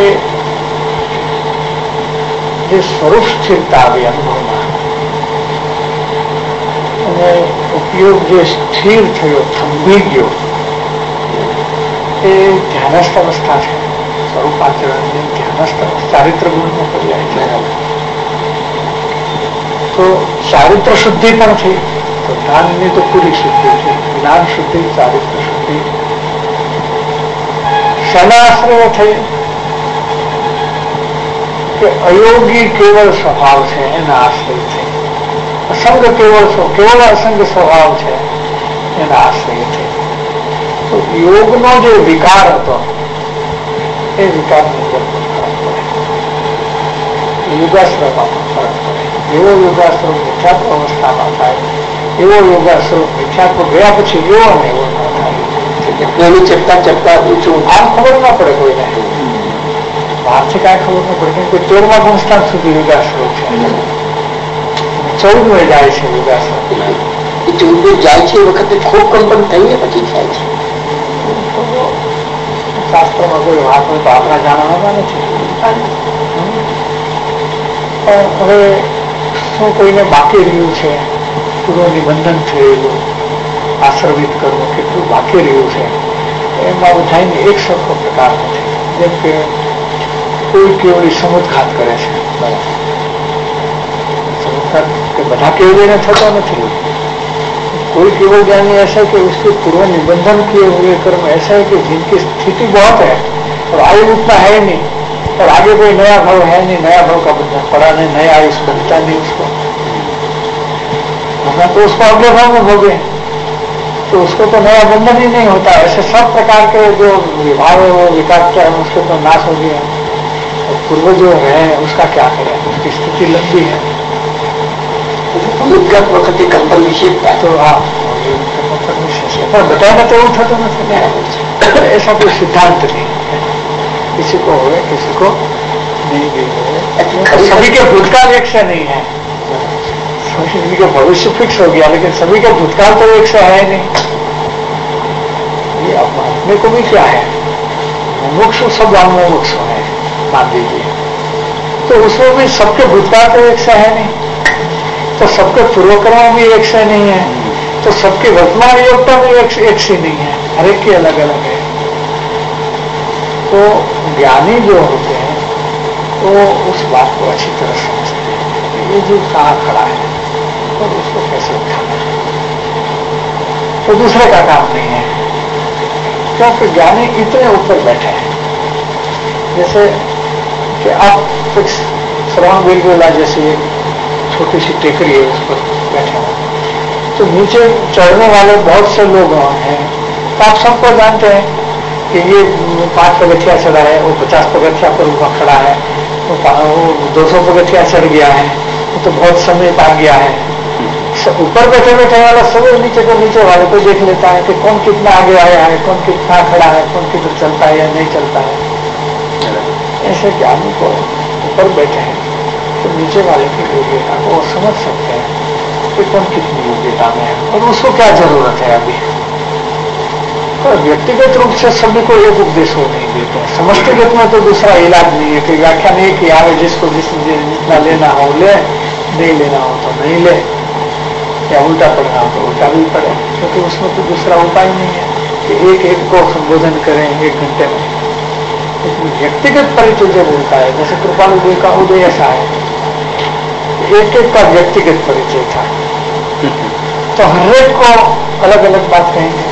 જે સ્વરૂપ સ્થિરતા આવી અનુભવમાં અને ઉપયોગ જે સ્થિર થયો થંભી ગયો એ ધ્યાનસ્થ અવસ્થા છે સ્વરૂપાચરણની ધ્યાનસ્થ ચારિત્ર ગુણમાં પર્યાય છે। તો ચારિત્ર શુદ્ધિ પણ થઈ તો જ્ઞાનની તો પૂરી શુદ્ધિ છે। જ્ઞાન શુદ્ધિ ચારિત્ર શુદ્ધિ શેના આશ્રય થઈ કે અયોગી કેવળ સ્વભાવ છે એના આશ્રય થઈ। असंग केवल केवल असंग स्वभाव है एना आश्रय थे। तो योग नो जो विकार હતો એ વિકાર યોગાશ્રમમાં ફરક પડે। એવો યોગાશ્રમ મિથ્યાત્વ અવસ્થામાં થાય એવો યોગાશ્રમ મિથ્યાત્વ ગયા પછી એવો ને એવો ન થાય। એની ચપતા ચપતા ઊંચું આમ ખબર ના પડે કોઈને બહારથી કાંઈ ખબર ન પડે કેમ કે તેરમા ગુણસ્થાન સુધી યોગાશ્રમ છે ચૌદ में જાય છે યોગાસન। એ ચૌદ જાય છે એ વખતે ખૂબ કંપન થઈને પછી થાય છે। શાસ્ત્રમાં કોઈ વાત હોય તો આપણા જાણવામાં નથી પણ હવે શું કોઈને બાકી રહ્યું છે પૂરું નિબંધન થયેલું આશ્રવિત કરવું કેટલું બાકી રહ્યું છે એમાં બધાને એક સરખો પ્રકાર નથી। જેમ કે કોઈ કેવડી સમુદઘાત કરે છે कि बधा केवल थता नहीं। कोई केवल ज्ञानी ऐसा है कि उसके पूर्व निबंधन किए हुए कर्म ऐसा है कि जिनकी स्थिति बहुत है और आयु उतना है नहीं और आगे कोई नया भाव है नहीं, नया भाव का बंधन पड़ा नहीं, नया आयुष बनता नहीं उसको। हमें तो उसको अगले भाव में भोगे तो उसको तो नया बंधन ही नहीं होता। ऐसे सब प्रकार के जो विभाग है वो विकार क्या है उसके तो नाश हो गया। पूर्व जो है उसका क्या करें, उसकी स्थिति लंबी है। મુદ્ગત વખતે કંપન વિશેષતા तो हाँ पर बताया तो वो था तो ऐसा कोई सिद्धांत नहीं है। किसी को हो किसी को नहीं भी हो। सभी के भूतकाल एक से नहीं है, सभी के भविष्य फिक्स हो गया लेकिन सभी के भूतकाल तो एक से है नहीं। ये अपने को भी क्या है मोक्ष सब मोक्ष है मान लीजिए तो उसमें भी सबके भूतकाल तो एक से है नहीं, तो सबके पूर्वकर्म भी एक से नहीं है, तो सबकी वर्तमान योग्यता भी एक, एक से नहीं है, हर एक की अलग अलग है। तो ज्ञानी जो होते हैं वो उस बात को अच्छी तरह समझते हैं ये जीव कहाँ खड़ा है और तो उसको कैसे उठाना है। तो दूसरे का काम नहीं है, क्योंकि ज्ञानी इतने ऊपर बैठे हैं, जैसे कि आप कुछ श्रवण बेलगोला जैसे छोटी सी टेकरी है उस पर बैठे हैं, तो नीचे चढ़ने वाले बहुत से लोग हैं। तो आप सबको जानते हैं कि ये पांच पगथिया चढ़ा है, वो पचास पगथिया पर ऊपर खड़ा है, वो दो सौ पगथिया चढ़ गया है, वो तो बहुत समय पा गया है। ऊपर बैठे बैठे वाला सब नीचे को नीचे वाले को देख लेता है कि कौन कितना आगे आया है, कौन कितना खड़ा है, कौन किधर चलता है या नहीं चलता है। ऐसे ज्ञानी को ऊपर बैठे हैं तो नीचे वाले की योग्यता को समझ सकते हैं कि कौन कितनी योग्यता में है और उसको क्या जरूरत है अभी। तो व्यक्तिगत रूप से सभी को एक उपदेश हो नहीं देते हैं। समष्टिगत में तो दूसरा इलाज नहीं है कि व्याख्या नहीं कि आवे जिसको जिस जितना लेना हो ले, नहीं लेना हो तो नहीं ले, या उल्टा पढ़ना हो तो उल्टा भी पढ़े, क्योंकि उसमें तो दूसरा उपाय नहीं है कि एक एक को संबोधन करें एक घंटे में। लेकिन व्यक्तिगत परिचय जब होता है, जैसे कृपालु देव का उदय ऐसा है, एक एक का व्यक्तिगत परिचय था, तो हर एक को अलग अलग बात कहेंगे।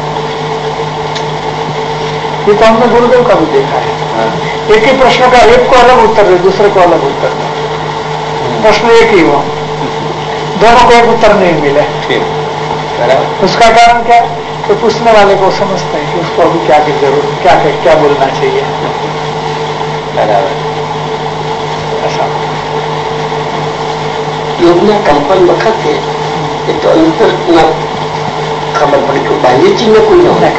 ये तो हमने गुरुदेव का भी देखा है, एक ही प्रश्न का एक को अलग उत्तर दे, दूसरे को अलग उत्तर दे, प्रश्न एक ही हो, दोनों को एक उत्तर नहीं मिले। उसका कारण क्या है? तो पूछने वाले को समझते हैं कि उसको अभी क्या की जरूरत, क्या क्या, क्या बोलना चाहिए। ऐसा योग में कंपन वक्त है तो अंतर न खबर पड़ी तो बाह्य चीज में कोई न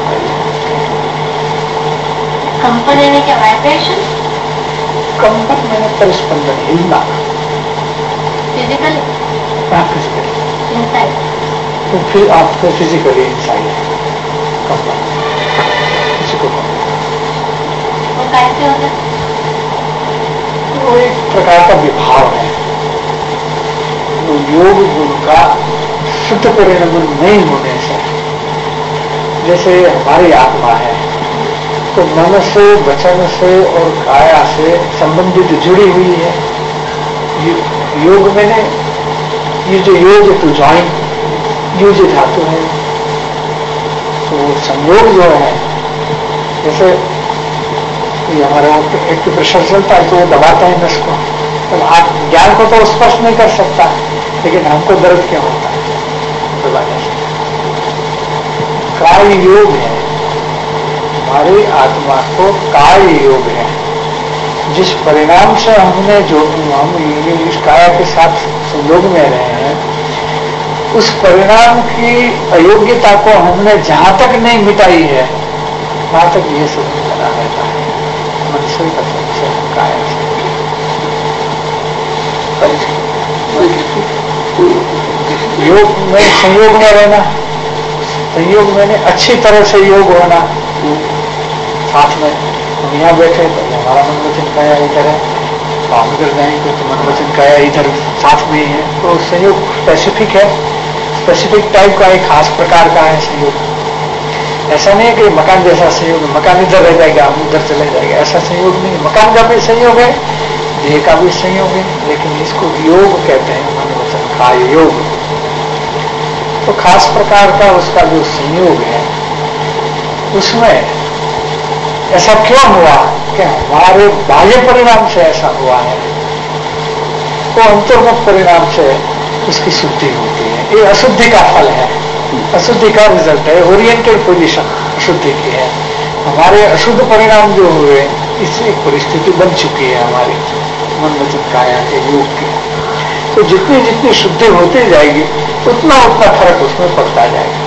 कंपन यानी क्या? वाइब्रेशन। कंपन मैंने परिस्पंदन, हिलना, फिजिकली फिजिकली इनसाइड, तो फिर आपको फिजिकली इंसाइड कंपन किसी को वो कैसे होता है? वो एक प्रकार का विभाव है। तो योग गुण का शुद्ध परिणाम नहीं होने से, जैसे हमारी आत्मा है तो मन से, वचन से और काया से संबंधित जुड़ी हुई है। योग में ने ये जो योग टू ज्वाइन, यूज धातु है, तो संयोग जो है, जैसे ये हमारा एक प्रेशर चलता है तो वो दबाता है नस को, तो आप ज्ञान को तो स्पर्श नहीं कर सकता, लेकिन हमको दर्द क्या होता है दबाने से। काय योग है, हमारी आत्मा को काय योग है, जिस परिणाम से हमने जो हम इस काया के साथ संयोग में रहे हैं, उस परिणाम की अयोग्यता को हमने जहां तक नहीं मिटाई है वहां तक ये सब बना रहता है। मनुष्य का सबसे काया योग में संयोग में रहना, संयोग में अच्छी तरह से योग होना। साथ में हम यहाँ बैठे तो हमारा मन वचन काया इधर है, तो हम इधर जाएंगे तो मन वचन काया इधर साथ में ही है। तो संयोग स्पेसिफिक है, स्पेसिफिक टाइप का एक खास प्रकार का है संयोग। ऐसा नहीं है कि मकान जैसा संयोग, मकान इधर रह जाएगा हम उधर चले जाएगा, ऐसा संयोग नहीं। मकान का भी संयोग है, देह का भी संयोग है, लेकिन इसको योग कहते हैं, मन वचन काय योग। तो खास प्रकार का उसका जो संयोग है, उसमें ऐसा क्यों हुआ कि हमारे बाह्य परिणाम से ऐसा हुआ है, तो अंतर्मुख परिणाम से उसकी शुद्धि होती है। ये अशुद्धि का फल है, अशुद्धि का रिजल्ट है, ओरिएंटेड पोजीशन अशुद्धि की है। हमारे अशुद्ध परिणाम जो हुए, इससे एक परिस्थिति बन चुकी है हमारी मन वचन काया के योग की। तो जितनी जितनी शुद्धि होती जाएगी उतना उतना फर्क उसमें पड़ता जाएगा।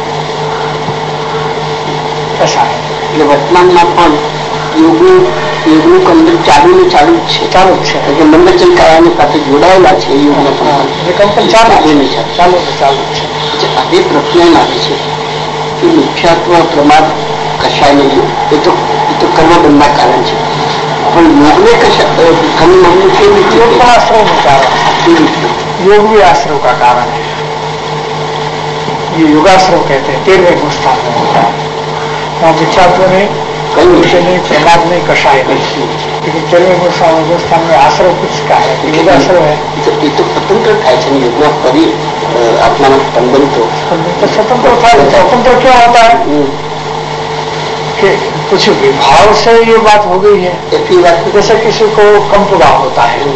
ऐसा है। वर्तमान में યોગનું યોગનું કંદર ચાલુ ને ચાલુ જ છે, ચાલુ જ છે, એટલે મંદરચંદ કાયાની સાથે જોડાયેલા છે યોગના કંપન ચાલુ છે, ચાલુ ચાલુ છે। હવે પ્રશ્ન એમ આવે છે કે મિથ્યાત્વ પ્રમાદ કશાય નહીં, એ તો એ તો કર્મબંધના કારણ છે, પણ યોગને કશા કર્મબંધનું કેવી રીતે? योग પણ આશ્રવનું કારણ, योग भी आश्रव का कारण है। ये योगाश्रव कहते हैं, तेरहवें गुणस्थान में होता है। वहाँ मिथ्यात्व में कई विषय नहीं, प्रमाद नहीं, कषाय नहीं, लेकिन तेरहवें गुणस्थान में आश्रव कुछ का है, योगाश्रव है। ये तो स्वतंत्र થાય છે, યોગના પરી આત્માનો સંબંધ તો स्वतंत्र था। स्वतंत्र क्यों होता है? कि कुछ विभाव से ये बात हो गई है। जैसे किसी को कंपवाह होता है,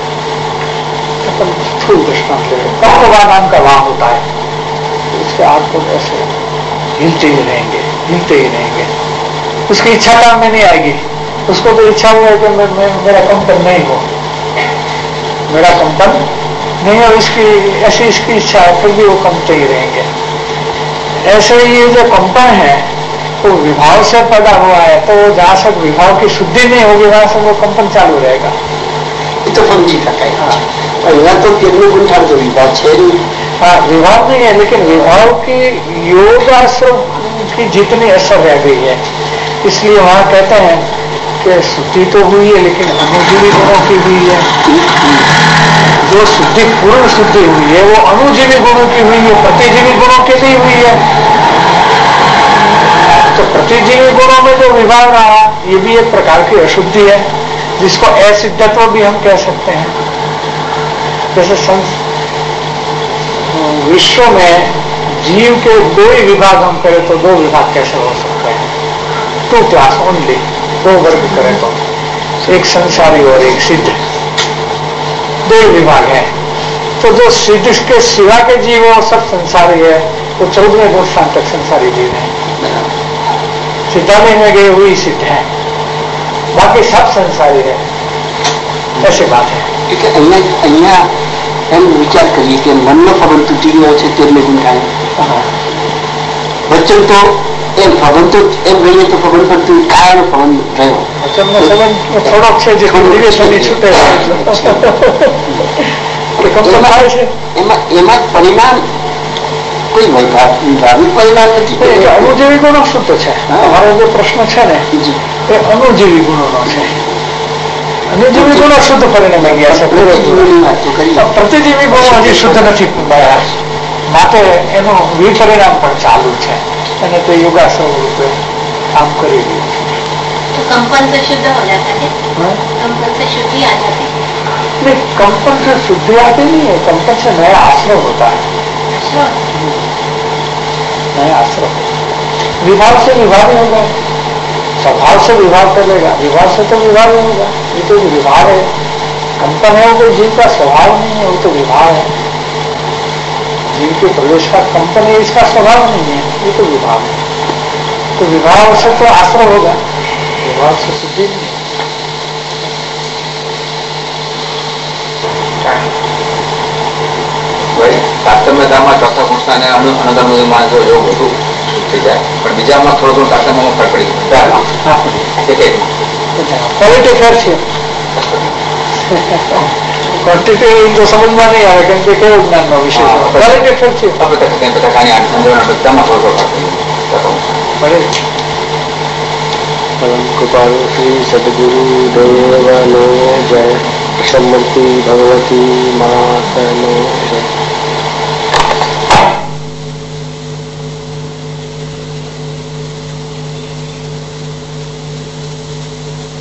थूल दृष्टांत ले, कंपवाह नाम का वाह होता है, उसके हाथ को ऐसे हिलते ही रहेंगे, हिलते ही रहेंगे, उसकी इच्छा काम में नहीं आएगी। उसको तो इच्छा हुआ है कि मैं, मैं, मेरा कंपन नहीं हो, मेरा कंपन नहीं हो, इसकी ऐसी इसकी इच्छा है, फिर भी वो कंपते ही रहेंगे। ऐसे ये जो कंपन है वो तो विभाव से पैदा हुआ है, तो जहां से विभाव की शुद्धि नहीं होगी वहां से वो कंपन चालू रहेगा। तो समझी सका यहाँ तो કેટલું ગુંઠાણ તો વિભાવ છે નહીં। हाँ, विभाव नहीं है, लेकिन विभाव की योगाश्रम की जितनी असर रह गई है, इसलिए वहां कहते हैं कि शुद्धि तो हुई है लेकिन अनुजीवी गुणों की हुई है। जो शुद्धि पूर्ण शुद्धि हुई है वो अनुजीवी गुणों की हुई है, प्रतिजीवी गुणों की नहीं हुई है। तो प्रतिजीवी गुणों में जो विभाव रहा ये भी एक प्रकार की अशुद्धि है, जिसको असिद्धत्व भी हम कह सकते हैं। जैसे संस विश्व में जीव के दो ही विभाग हम करें तो दो विभाग कैसे हो सकते हैं? टू क्लास ओनली, दो वर्ग करें तो, एक संसारी और एक सिद्ध, दो ही विभाग है। तो जो सिद्ध के सिवा के जीव वो सब संसारी है, वो चौदहवें गोष्ठान तक संसारी जीव है। सिद्धालय में गए हुई सिद्ध है, बाकी सब संसारी है, ऐसी बात है। ठीक है, અહીંયા અહીંયા એમ વિચાર કરીએ કે મનનો પ્રબંધ તૂટી ગયો છે તેમને ગુંઠાય। વચન તો એમ પ્રબંધ તો એમ રહીએ તો પ્રબંધ પર કાયમ પ્રબંધ રહ્યો। વચનનો સંબંધ થોડોક છે જે નિવેશનની છૂટે એમાં એમાં પરિણામ કોઈ વૈભાવિક પરિણામ નથી। અનુજીવી ગુણો શુદ્ધ છે। અમારો જે પ્રશ્ન છે ને એ અનુજીવી ગુણોનો છે। અનુજીવી ગુણો શુદ્ધ પરિણામે ગયા છે, પ્રતિજીવી ગુણો હજી શુદ્ધ નથી મળ્યા, માટે એનું વિપરિણામ પણ ચાલુ છે અને તે યોગાસન રૂપે કામ કરી રહ્યું છે। तो कंपन से शुद्ध हो जाता है, कंपन से शुद्धि आ जाती है। नहीं, कंपन से शुद्धि आती नहीं है, कंपन से नया आश्रय होता है, नया आश्रय। विभाव से विभाग होगा, स्वभाव से विभाग करेगा, विभाव से तो विभाग होगा। ये तो विभाग है, कंपन है वो कोई जीव का स्वभाव नहीं है, वो तो विभाग है। जीव के प्रवेश का कंपन है, इसका स्वभाव नहीं है, ये तो विभाग है। तो विभाव से तो आश्रय होगा, विभाव से शुद्धि नहीं। તારતમ્યતામાં ચોથા પુરુષના અને અનુગમમાં જો એવું બધું થઈ જાય, પણ બીજામાં થોડું ઘણું તારતમ્યમાં ફરક પડી ગયો। ક્વોલિટી ફેર છે, ક્વોન્ટિટી તો સમજમાં નહીં આવે કેમ કે કેવો જ્ઞાનનો વિષય છે, ક્વોલિટી ફેર છે। બધામાં થોડો ફરક પડે। परम कृपालु श्री सदगुरु देवानो जय। समूर्ति भगवती माता नो जय।